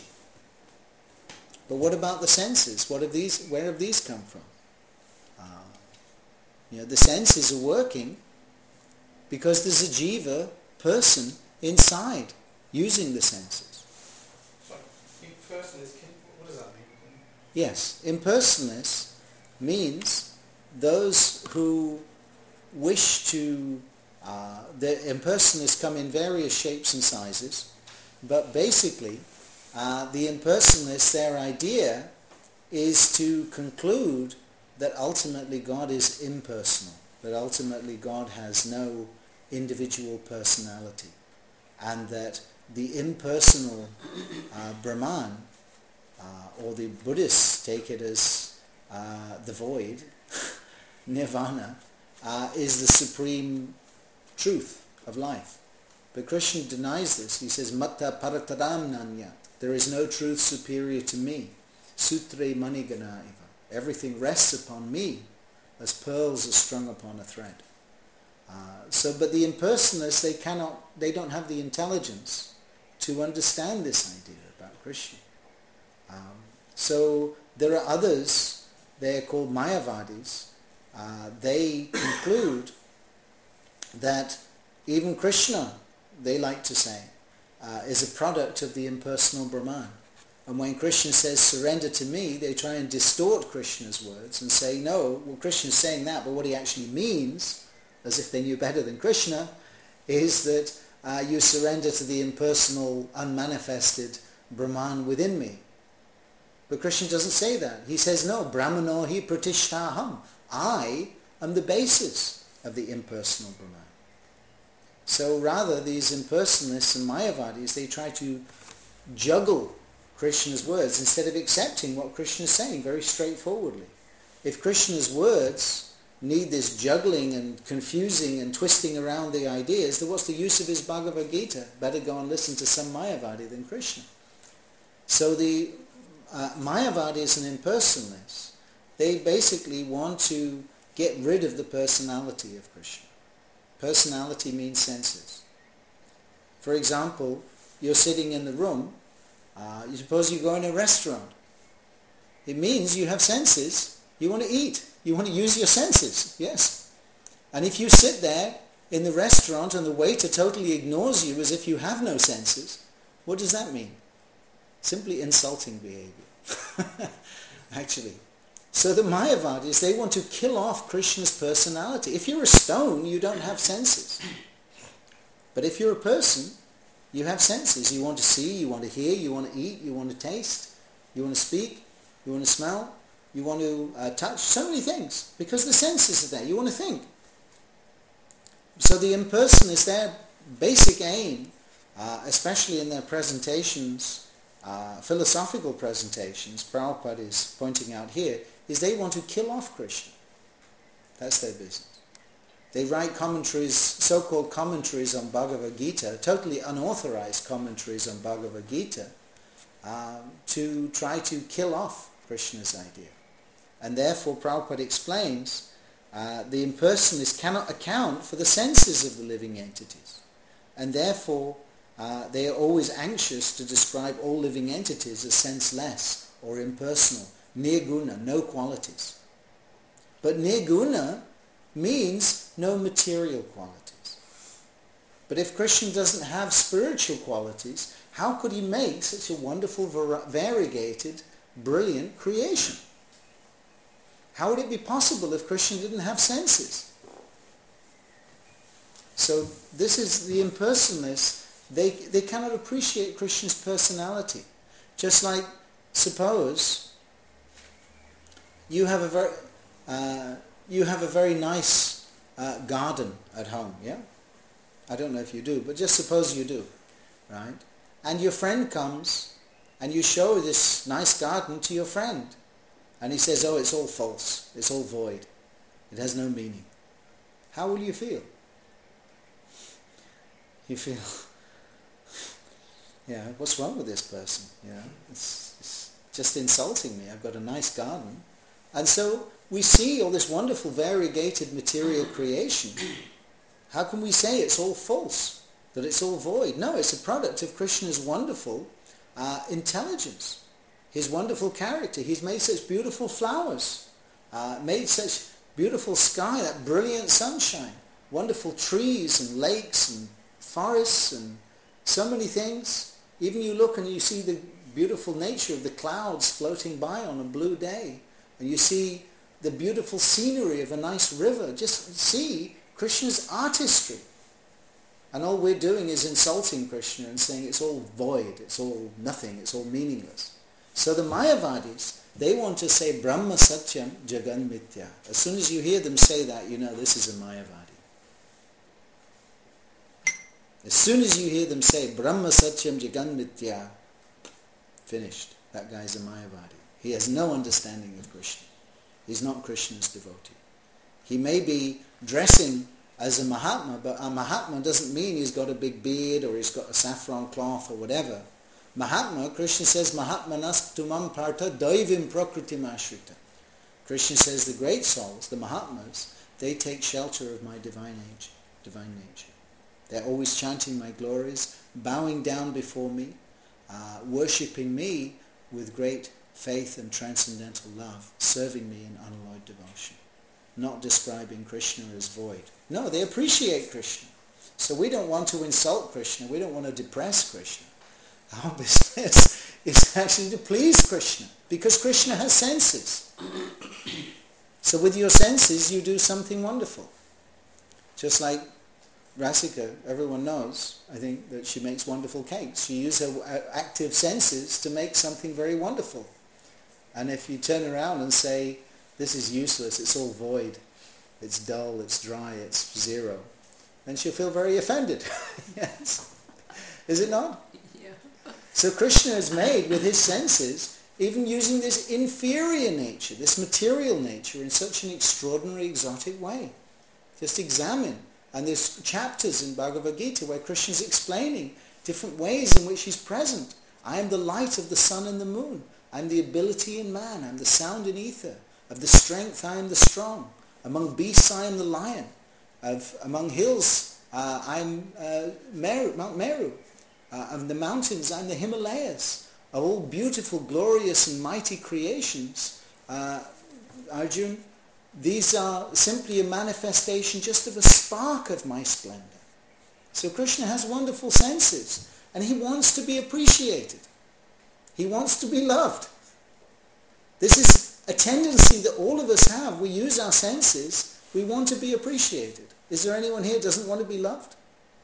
But what about the senses? What have these? Where have these come from? Uh, you know, the senses are working because there's a jiva person inside using the senses. So, impersonalist, what does that mean? Yes, impersonalist means those who wish to. Uh, the impersonalists come in various shapes and sizes, but basically uh, the impersonalists, their idea is to conclude that ultimately God is impersonal, that ultimately God has no individual personality, and that the impersonal uh, Brahman, uh, or the Buddhists take it as uh, the void, nirvana, uh, is the supreme truth of life. But Krishna denies this. He says, Matta paratadam nanyat. There is no truth superior to me. Sutre manigana iva. Everything rests upon me as pearls are strung upon a thread. Uh, so, but the impersonalists, they cannot, they don't have the intelligence to understand this idea about Krishna. Um, so there are others, they're called Mayavadis. Uh, they conclude that even Krishna, they like to say, uh, is a product of the impersonal Brahman. And when Krishna says, surrender to me, they try and distort Krishna's words and say, no, well, Krishna's saying that, but what he actually means, as if they knew better than Krishna, is that uh, you surrender to the impersonal, unmanifested Brahman within me. But Krishna doesn't say that. He says, no, Brahmano hi pratishtaham. I am the basis of the impersonal Brahman. So rather, these impersonalists and Mayavadis, they try to juggle Krishna's words instead of accepting what Krishna is saying very straightforwardly. If Krishna's words need this juggling and confusing and twisting around the ideas, then what's the use of his Bhagavad Gita? Better go and listen to some Mayavadi than Krishna. So the uh, Mayavadis and impersonalists, they basically want to get rid of the personality of Krishna. Personality means senses. For example, you're sitting in the room, uh, you suppose you go in a restaurant. It means you have senses, you want to eat, you want to use your senses, yes. And if you sit there in the restaurant and the waiter totally ignores you as if you have no senses, what does that mean? Simply insulting behavior, actually. So the Mayavadis, they want to kill off Krishna's personality. If you're a stone, you don't have senses. But if you're a person, you have senses. You want to see, you want to hear, you want to eat, you want to taste, you want to speak, you want to smell, you want to uh, touch, so many things. Because the senses are there, you want to think. So the impersonalists, their basic aim, uh, especially in their presentations, uh, philosophical presentations, Prabhupada is pointing out here, is they want to kill off Krishna. That's their business. They write commentaries, so-called commentaries on Bhagavad Gita, totally unauthorized commentaries on Bhagavad Gita, um, to try to kill off Krishna's idea. And therefore, Prabhupada explains, uh, the impersonalists cannot account for the senses of the living entities. And therefore, uh, they are always anxious to describe all living entities as senseless or impersonal, nirguna, no qualities. But nirguna means no material qualities. But if Krishna doesn't have spiritual qualities, how could he make such a wonderful, variegated, brilliant creation? How would it be possible if Krishna didn't have senses? So this is the impersonalists. They, they cannot appreciate Krishna's personality. Just like, suppose you have a very, uh, you have a very nice uh, garden at home, yeah? I don't know if you do, but just suppose you do, right? And your friend comes and you show this nice garden to your friend. And he says, oh, it's all false, it's all void, it has no meaning. How will you feel? You feel, yeah, what's wrong with this person? You know, it's, it's just insulting me. I've got a nice garden. And so we see all this wonderful variegated material creation. How can we say it's all false, that it's all void? No, it's a product of Krishna's wonderful uh, intelligence, his wonderful character. He's made such beautiful flowers, uh, made such beautiful sky, that brilliant sunshine, wonderful trees and lakes and forests and so many things. Even you look and you see the beautiful nature of the clouds floating by on a blue day, and you see the beautiful scenery of a nice river. Just see Krishna's artistry. And all we're doing is insulting Krishna and saying it's all void, it's all nothing, it's all meaningless. So the Mayavadis, they want to say Brahma Satyam Jagan Mithya. As soon as you hear them say that, you know this is a Mayavadi. As soon as you hear them say Brahma Satyam Jagan Mithya, finished. That guy's a Mayavadi. He has no understanding of Krishna. He's not Krishna's devotee. He may be dressing as a Mahatma, but a Mahatma doesn't mean he's got a big beard or he's got a saffron cloth or whatever. Mahatma, Krishna says, Mahatmanas tumam partha daivim prakritim ashrita. Krishna says the great souls, the Mahatmas, they take shelter of my divine age, divine nature. They're always chanting my glories, bowing down before me, uh, worshipping me with great faith and transcendental love, serving me in unalloyed devotion. Not describing Krishna as void. No, they appreciate Krishna. So we don't want to insult Krishna. We don't want to depress Krishna. Our business is actually to please Krishna, because Krishna has senses. So with your senses, you do something wonderful. Just like Rasika, everyone knows, I think, that she makes wonderful cakes. She uses her active senses to make something very wonderful. And if you turn around and say, this is useless, it's all void, it's dull, it's dry, it's zero, then she'll feel very offended. Yes. Is it not? Yeah. So Krishna is made with his senses, even using this inferior nature, this material nature, in such an extraordinary, exotic way. Just examine. And there's chapters in Bhagavad Gita where Krishna is explaining different ways in which he's present. I am the light of the sun and the moon. I am the ability in man. I am the sound in ether. Of the strength I am the strong. Among beasts I am the lion. Of among hills uh, I am uh, Meru, Mount Meru. Uh, of the mountains I am the Himalayas. Of all beautiful, glorious and mighty creations, uh, Arjun, these are simply a manifestation just of a spark of my splendor. So Krishna has wonderful senses, and he wants to be appreciated. He wants to be loved. This is a tendency that all of us have. We use our senses. We want to be appreciated. Is there anyone here who doesn't want to be loved?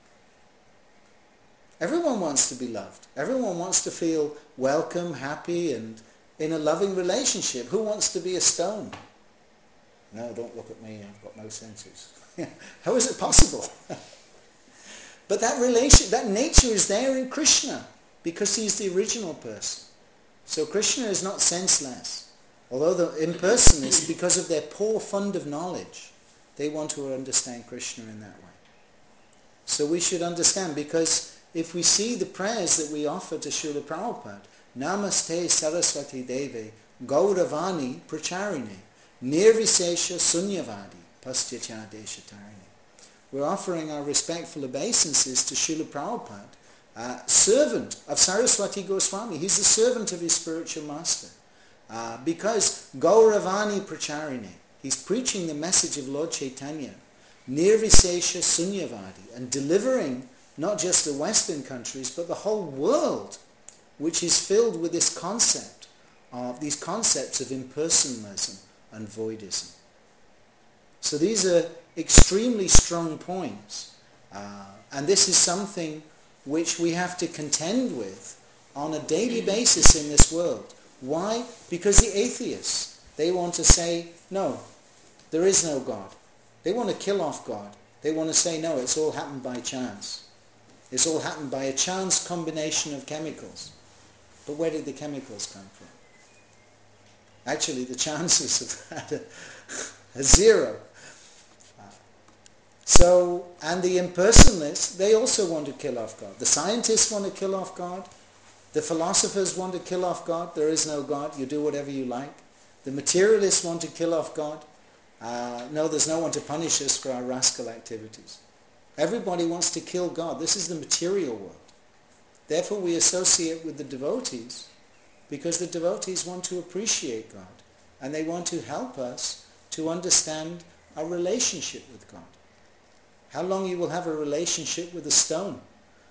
Everyone wants to be loved. Everyone wants to feel welcome, happy, and in a loving relationship. Who wants to be a stone? No, don't look at me. I've got no senses. How is it possible? But that relation, that nature is there in Krishna because he's the original person. So Krishna is not senseless. Although the impersonalists, because of their poor fund of knowledge, they want to understand Krishna in that way. So we should understand, because if we see the prayers that we offer to Srila Prabhupada, Namaste Saraswati Deve, Gauravani Pracharini, Nirvisesha Sunyavadi, Pastyacha Deshatarini. We're offering our respectful obeisances to Srila Prabhupada, uh, servant of Saraswati Goswami. He's the servant of his spiritual master. Uh, because Gauravani Pracharini, he's preaching the message of Lord Chaitanya, Nirvisesha Sunyavadi, and delivering not just the Western countries, but the whole world, which is filled with this concept of these concepts of impersonalism and voidism. So these are extremely strong points, uh, and this is something which we have to contend with on a daily basis in this world. Why? Because the atheists, they want to say, no, there is no God. They want to kill off God. They want to say, no, it's all happened by chance. It's all happened by a chance combination of chemicals. But where did the chemicals come from? Actually, the chances of that are, are zero. So, and the impersonalists, they also want to kill off God. The scientists want to kill off God. The philosophers want to kill off God. There is no God. You do whatever you like. The materialists want to kill off God. Uh, no, there's no one to punish us for our rascal activities. Everybody wants to kill God. This is the material world. Therefore, we associate with the devotees because the devotees want to appreciate God and they want to help us to understand our relationship with God. How long you will have a relationship with a stone?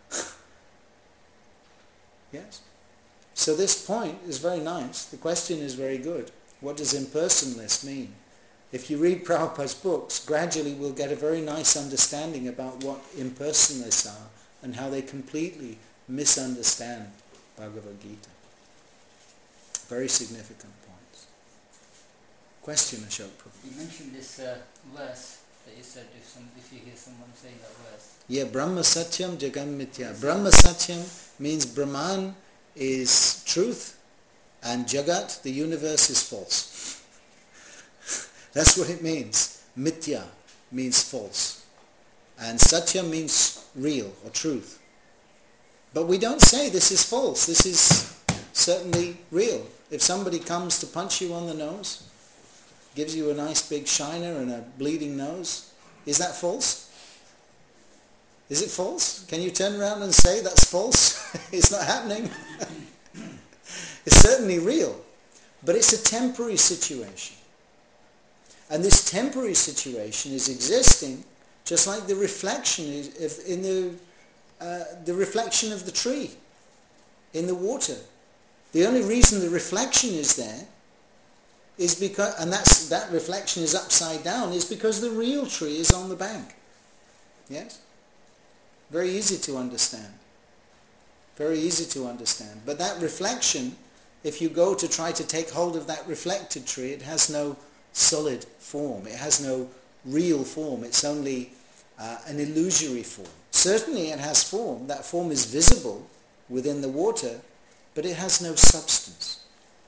Yes? So this point is very nice. The question is very good. What does impersonalist mean? If you read Prabhupada's books, gradually we'll get a very nice understanding about what impersonalists are and how they completely misunderstand Bhagavad Gita. Very significant points. Question, Ashok Prabhu. You mentioned this uh, verse that you said if, some, if you hear someone saying that verse. Yeah, Brahma Satyam Jagam Mithya. Brahma Satyam means Brahman is truth and Jagat, the universe, is false. That's what it means. Mithya means false. And Satya means real or truth. But we don't say this is false. This is certainly real. If somebody comes to punch you on the nose, gives you a nice big shiner and a bleeding nose, is that false? Is it false? Can you turn around and say that's false? It's not happening. It's certainly real. But it's a temporary situation. And this temporary situation is existing just like the reflection is in the uh, the reflection of the tree in the water. The only reason the reflection is there is because, and that's that reflection is upside down, is because the real tree is on the bank. Yes? Very easy to understand. Very easy to understand. But that reflection, if you go to try to take hold of that reflected tree, it has no solid form. It has no real form. It's only uh, an illusory form. Certainly it has form. That form is visible within the water, but it has no substance.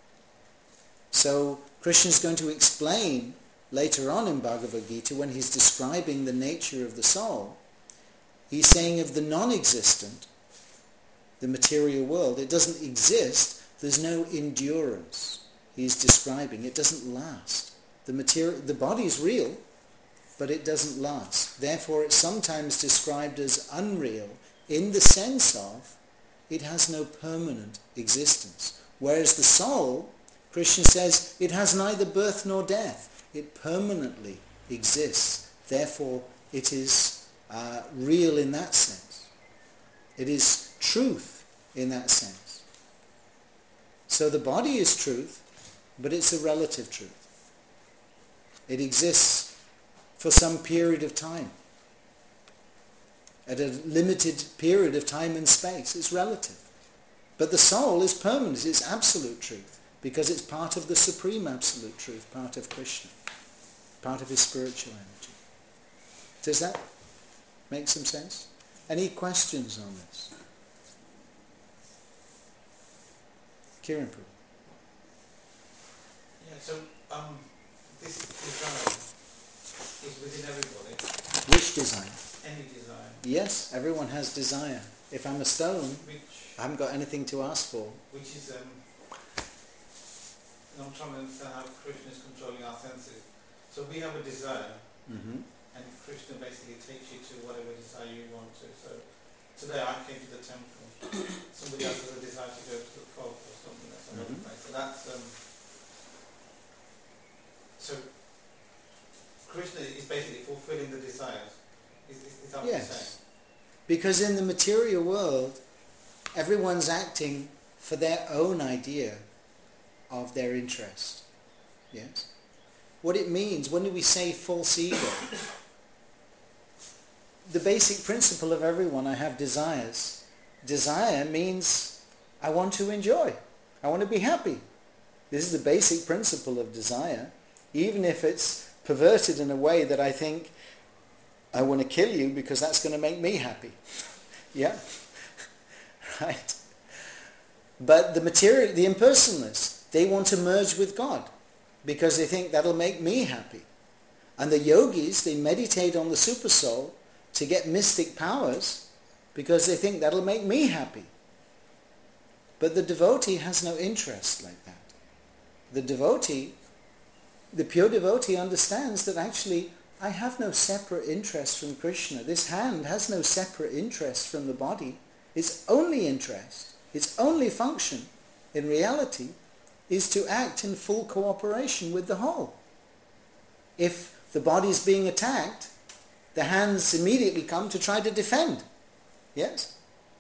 So Krishna is going to explain later on in Bhagavad Gita, when he's describing the nature of the soul, he's saying of the non-existent, the material world, it doesn't exist, there's no endurance. He's describing, it doesn't last. The material, the body is real, but it doesn't last. Therefore it's sometimes described as unreal in the sense of it has no permanent existence. Whereas the soul, Krishna says, it has neither birth nor death. It permanently exists. Therefore it is uh, real in that sense. It is truth in that sense. So the body is truth, but it's a relative truth. It exists for some period of time. At a limited period of time and space. It's relative. But the soul is permanent. It's absolute truth. Because it's part of the supreme absolute truth, part of Krishna. Part of his spiritual energy. Does that make some sense? Any questions on this? Kiran Prabhu. Yeah, so um, this desire is within everybody. Which desire? Any desire. Yes, everyone has desire. If I'm a stone, Which, I haven't got anything to ask for. which is, um, I'm trying to understand how Krishna is controlling our senses. So we have a desire, Mm-hmm. and Krishna basically takes you to whatever desire you want to. So today I came to the temple. Somebody else has a desire to go to the fog or something that's another Mhm. place. So that's um. So Krishna is basically fulfilling the desires. Is, is, is that what you're saying? Yes. Because in the material world, everyone's acting for their own idea of their interest. Yes? What it means, when we say false ego, the basic principle of everyone, I have desires. Desire means I want to enjoy. I want to be happy. This is the basic principle of desire. Even if it's perverted in a way that I think, I want to kill you because that's going to make me happy. Yeah? Right? But the material, the impersonalists, they want to merge with God because they think that'll make me happy. And the yogis, they meditate on the super soul to get mystic powers because they think that'll make me happy. But the devotee has no interest like that. The devotee, the pure devotee understands that actually I have no separate interest from Krishna. This hand has no separate interest from the body. Its only interest, its only function in reality is to act in full cooperation with the whole. If the body is being attacked, the hands immediately come to try to defend. Yes?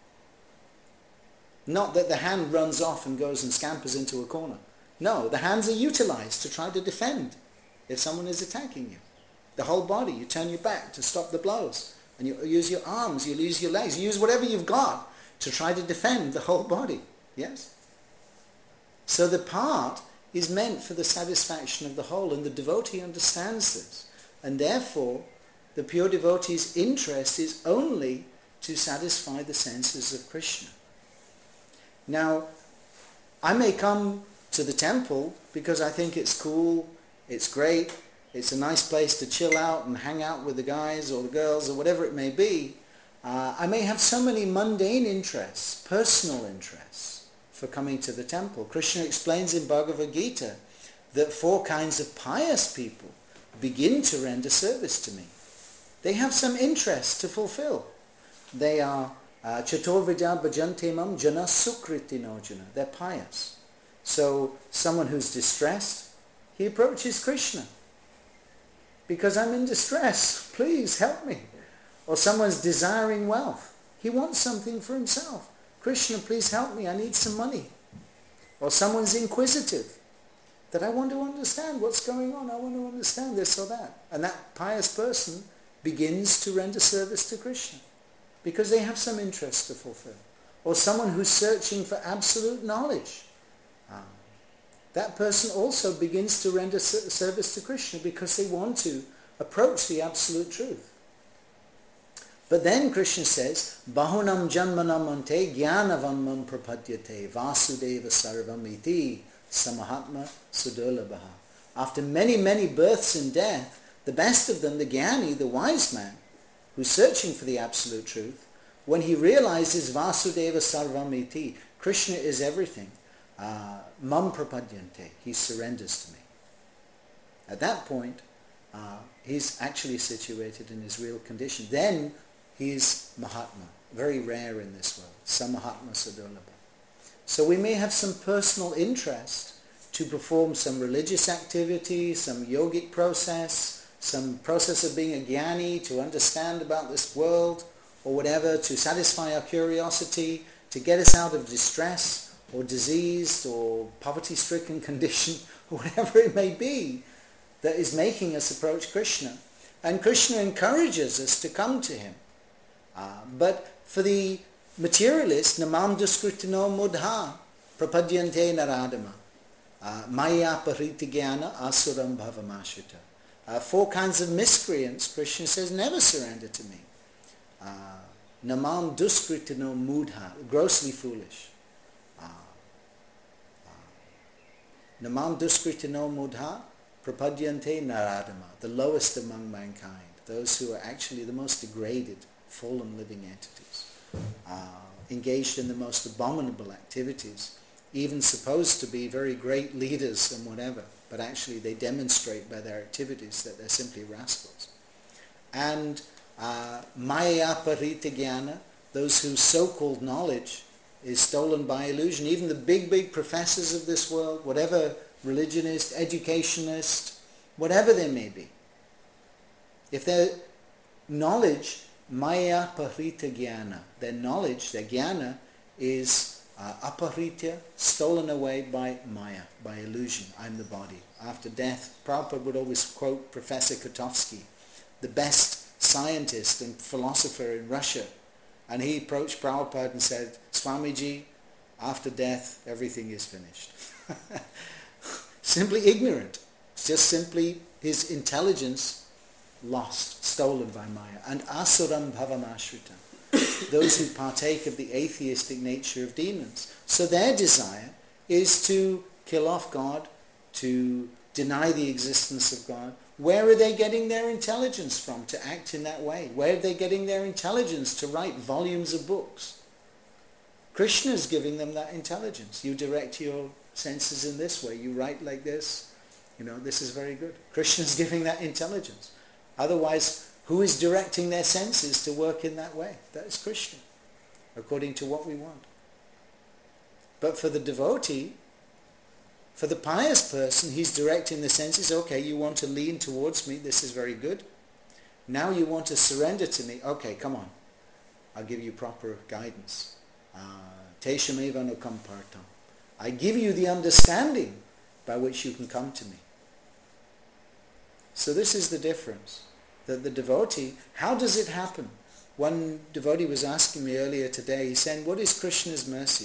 Not that the hand runs off and goes and scampers into a corner. No, the hands are utilized to try to defend if someone is attacking you. The whole body, you turn your back to stop the blows. And you use your arms, you use your legs, you use whatever you've got to try to defend the whole body. Yes? So the part is meant for the satisfaction of the whole, and the devotee understands this. And therefore, the pure devotee's interest is only to satisfy the senses of Krishna. Now, I may come to the temple because I think it's cool, it's great, it's a nice place to chill out and hang out with the guys or the girls or whatever it may be. Uh, I may have so many mundane interests, personal interests, for coming to the temple. Krishna explains in Bhagavad Gita that four kinds of pious people begin to render service to me. They have some interest to fulfill. They are Chaturvidya bhajante mam jana sukritinojana. They're pious. So someone who's distressed, he approaches Krishna. Because I'm in distress. Please help me. Or someone's desiring wealth. He wants something for himself. Krishna, please help me. I need some money. Or someone's inquisitive. That I want to understand what's going on. I want to understand this or that. And that pious person begins to render service to Krishna. Because they have some interest to fulfill. Or someone who's searching for absolute knowledge. Um, that person also begins to render service to Krishna because they want to approach the absolute truth. But then Krishna says, Bahunam janmanam ante jnanavanmam prapadyate vasudeva sarvam iti samahatma sudurlabhaha. After many, many births and death, the best of them, the jnani, the wise man, who's searching for the absolute truth, when he realizes Vasudeva sarvam iti, Krishna is everything, uh, mam prapadyante, he surrenders to me. At that point, uh, he's actually situated in his real condition. Then he's Mahatma, very rare in this world, Samahatma Sadurlabha. So we may have some personal interest to perform some religious activity, some yogic process, some process of being a jnani, to understand about this world, or whatever, to satisfy our curiosity, to get us out of distress, or diseased, or poverty-stricken condition, or whatever it may be, that is making us approach Krishna. And Krishna encourages us to come to him. Uh, but for the materialist, namam duskritino mudha prapadyante naradama uh, maya pariti jnana asuram bhavamashita. Uh, four kinds of miscreants, Krishna says, never surrender to me. Uh, namam duskritino mudha, grossly foolish. Uh, uh, namam duskritino mudha prapadyante naradama, the lowest among mankind, those who are actually the most degraded, fallen living entities, uh, engaged in the most abominable activities, even supposed to be very great leaders and whatever, but actually they demonstrate by their activities that they're simply rascals. And uh, maya parita jnana, those whose so-called knowledge is stolen by illusion, even the big, big professors of this world, whatever religionist, educationist, whatever they may be, if their knowledge, maya parita jnana, their knowledge, their jnana, is uh, aparitya, stolen away by maya, by illusion. I'm the body. After death, Prabhupada would always quote Professor Kotovsky, the best scientist and philosopher in Russia. And he approached Prabhupada and said, Swamiji, after death, everything is finished. Simply ignorant. It's just simply his intelligence lost, stolen by Maya. And asuram bhavamashrita, those who partake of the atheistic nature of demons. So their desire is to kill off God, to deny the existence of God. Where are they getting their intelligence from to act in that way? Where are they getting their intelligence to write volumes of books? Krishna is giving them that intelligence. You direct your senses in this way. You write like this. You know, this is very good. Krishna is giving that intelligence. Otherwise, who is directing their senses to work in that way? That is Krishna, according to what we want. But for the devotee, for the pious person, he's directing the senses. Okay, you want to lean towards me. This is very good. Now you want to surrender to me. Okay, come on. I'll give you proper guidance. Teshameva nukampartam. I give you the understanding by which you can come to me. So this is the difference. That the devotee, how does it happen? One devotee was asking me earlier today, he said, what is Krishna's mercy?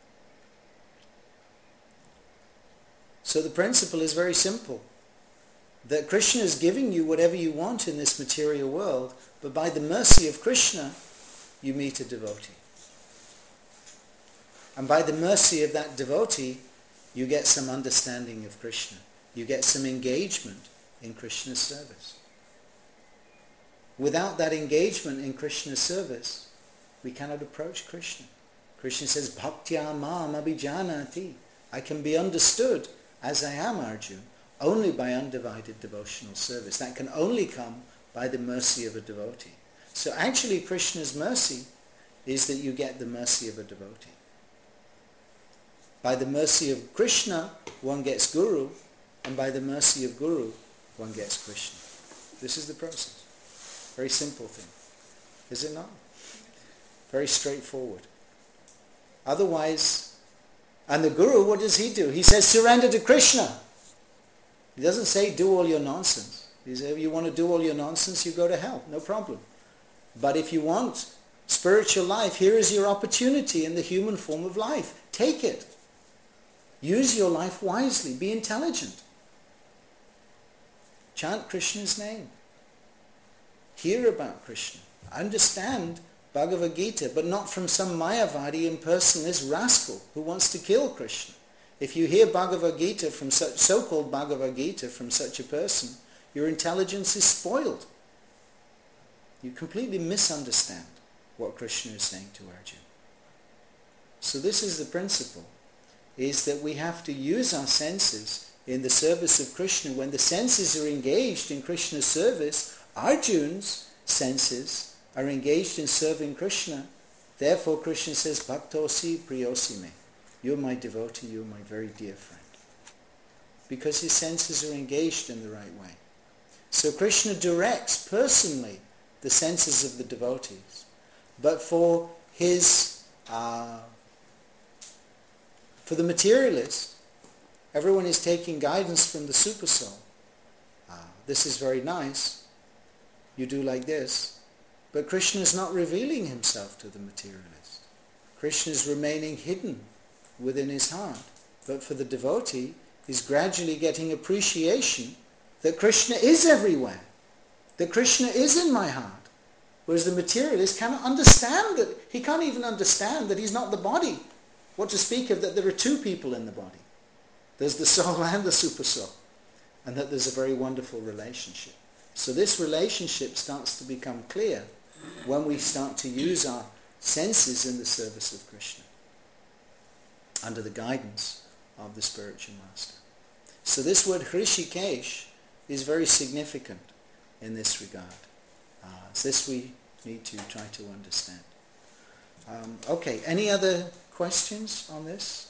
So the principle is very simple. That Krishna is giving you whatever you want in this material world, but by the mercy of Krishna, you meet a devotee. And by the mercy of that devotee, you get some understanding of Krishna. You get some engagement in Krishna's service. Without that engagement in Krishna's service, we cannot approach Krishna. Krishna says, Bhaktya mam abhijanati. I can be understood as I am, Arjuna, only by undivided devotional service. That can only come by the mercy of a devotee. So actually Krishna's mercy is that you get the mercy of a devotee. By the mercy of Krishna, one gets Guru, and by the mercy of Guru, one gets Krishna. This is the process. Very simple thing. Is it not? Very straightforward. Otherwise, and the Guru, what does he do? He says, surrender to Krishna. He doesn't say, do all your nonsense. He says, if you want to do all your nonsense, you go to hell. No problem. But if you want spiritual life, here is your opportunity in the human form of life. Take it. Use your life wisely. Be intelligent. Chant Krishna's name. Hear about Krishna. understand Bhagavad Gita, but not from some Mayavadi impersonalist rascal who wants to kill Krishna. If you hear Bhagavad Gita from such so-called Bhagavad Gita from such a person, your intelligence is spoiled. You completely misunderstand what Krishna is saying to Arjuna. So this is the principle, is that we have to use our senses in the service of Krishna. When the senses are engaged in Krishna's service, Arjuna's senses are engaged in serving Krishna. Therefore Krishna says, Bhaktosi priyosi me. You're my devotee, you're my very dear friend. Because his senses are engaged in the right way. So Krishna directs personally the senses of the devotees. But for his, uh, for the materialist, everyone is taking guidance from the super soul. Uh, this is very nice. You do like this. But Krishna is not revealing himself to the materialist. Krishna is remaining hidden within his heart. But for the devotee, he's gradually getting appreciation that Krishna is everywhere. That Krishna is in my heart. Whereas the materialist cannot understand that. He can't even understand that he's not the body. What to speak of that there are two people in the body. There's the soul and the super soul. And that there's a very wonderful relationship. So this relationship starts to become clear when we start to use our senses in the service of Krishna, under the guidance of the spiritual master. So this word Hrishikesh is very significant in this regard. Uh, so this we need to try to understand. Um, okay, any other questions on this?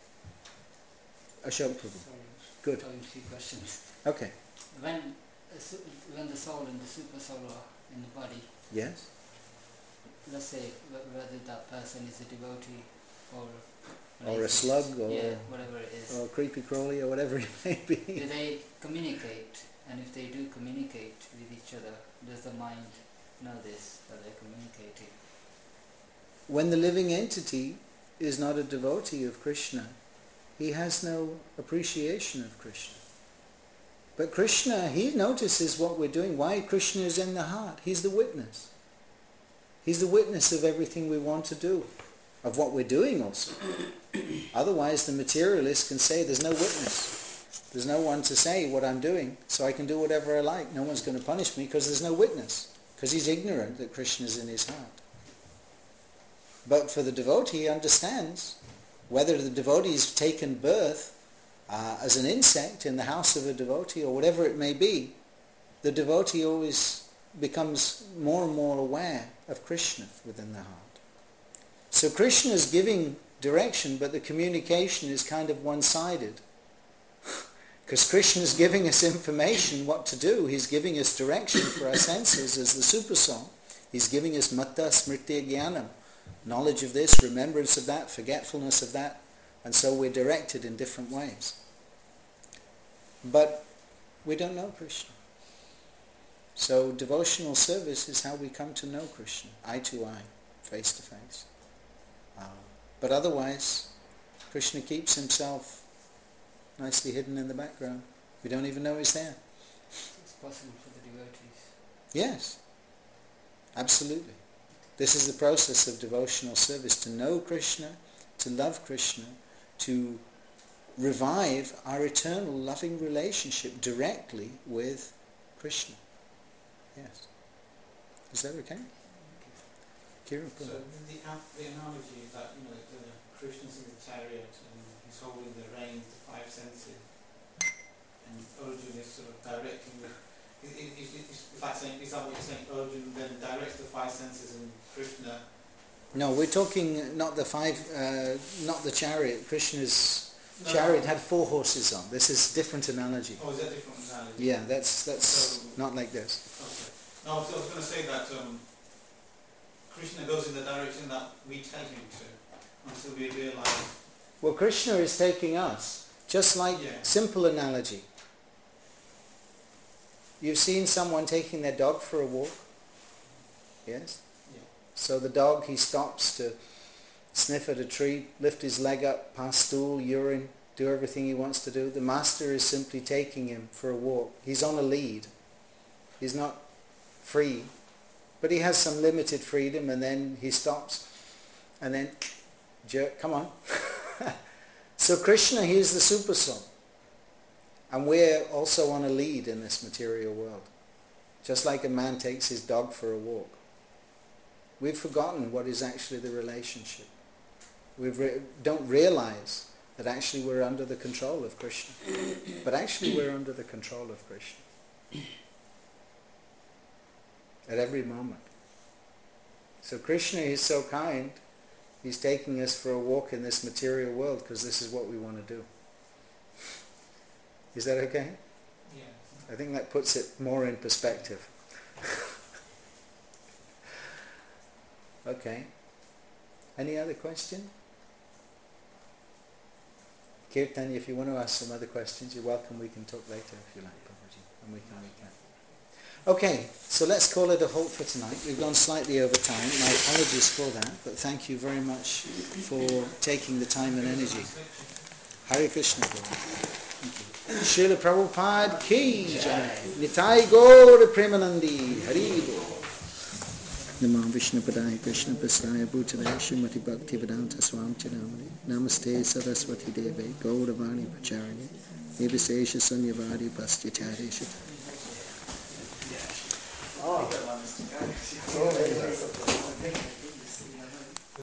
Ashok Prabhu. Good. Having three questions. Okay. When a su- when the soul and the super soul are in the body, Yes? let's say wh- whether that person is a devotee or an Or a atheist, slug, or, yeah, whatever it is, or creepy crawly, or whatever it may be. do they communicate? And if they do communicate with each other, does the mind know this, that they're communicating? When the living entity is not a devotee of Krishna, he has no appreciation of Krishna. But Krishna, he notices what we're doing. Why? Krishna is in the heart. He's the witness. He's the witness of everything we want to do, of what we're doing also. Otherwise, the materialist can say, there's no witness. There's no one to say what I'm doing, so I can do whatever I like. No one's going to punish me because there's no witness, because he's ignorant that Krishna is in his heart. But for the devotee, he understands whether the devotee has taken birth uh, as an insect in the house of a devotee or whatever it may be. The devotee always becomes more and more aware of Krishna within the heart. So Krishna is giving direction, but the communication is kind of one-sided. Because Krishna is giving us information what to do. He's giving us direction for our senses as the super soul. He's giving us matta smriti jnanam, knowledge of this, remembrance of that, forgetfulness of that. And so we're directed in different ways. But we don't know Krishna. So devotional service is how we come to know Krishna, eye to eye, face to face. Uh, but otherwise, Krishna keeps himself nicely hidden in the background. We don't even know he's there. It's possible for the devotees. Yes, absolutely. This is the process of devotional service, to know Krishna, to love Krishna, to revive our eternal loving relationship directly with Krishna. Yes. Is that okay? Kira, So the, the analogy that, you know, the Krishna's in the chariot and he's holding the reins, the five senses, and Arjuna is sort of directing the... Is, is, is, is, like saying, is that what you're saying? Arjuna then directs the five senses and Krishna... No, we're talking not the five, uh, not the chariot. Krishna's no, chariot no. had four horses on. This is a different analogy. Oh, is that a different analogy? Yeah, that's that's So, not like this. okay. No, I was, I was going to say that um, Krishna goes in the direction that we tell him to, until we realize... Well, Krishna is taking us, just like, Yeah. simple analogy. You've seen someone taking their dog for a walk? Yes? Yeah. So the dog, he stops to sniff at a tree, lift his leg up, pass stool, urine, do everything he wants to do. The master is simply taking him for a walk. He's on a lead. He's not free. But he has some limited freedom, and then he stops, and then jerk, come on. So Krishna, he is the super soul. And we're also on a lead in this material world. Just like a man takes his dog for a walk. We've forgotten what is actually the relationship. We re- don't realize that actually we're under the control of Krishna. But actually we're under the control of Krishna. At every moment. So Krishna is so kind, he's taking us for a walk in this material world because this is what we want to do. Is that okay? Yeah. I think that puts it more in perspective. Okay. Any other question? Kirtan, if you want to ask some other questions, you're welcome. We can talk later if you like, Babaji. And we can, we can. Okay, so let's call it a halt for tonight. We've gone slightly over time. My apologies for that, but thank you very much for taking the time and energy. Hare Krishna. Thank you. Srila Prabhupada ki jai. Nitai Gaur Premanandi. Hari Bol. Namo Vishnu Padaya Krishna Prasaya Bhutale Srimati Bhakti Vedanta Swam Chidamani Namaste Saraswati Deve Gauravani Pacharani Devasesha Sunyavadi Pastyatare Shita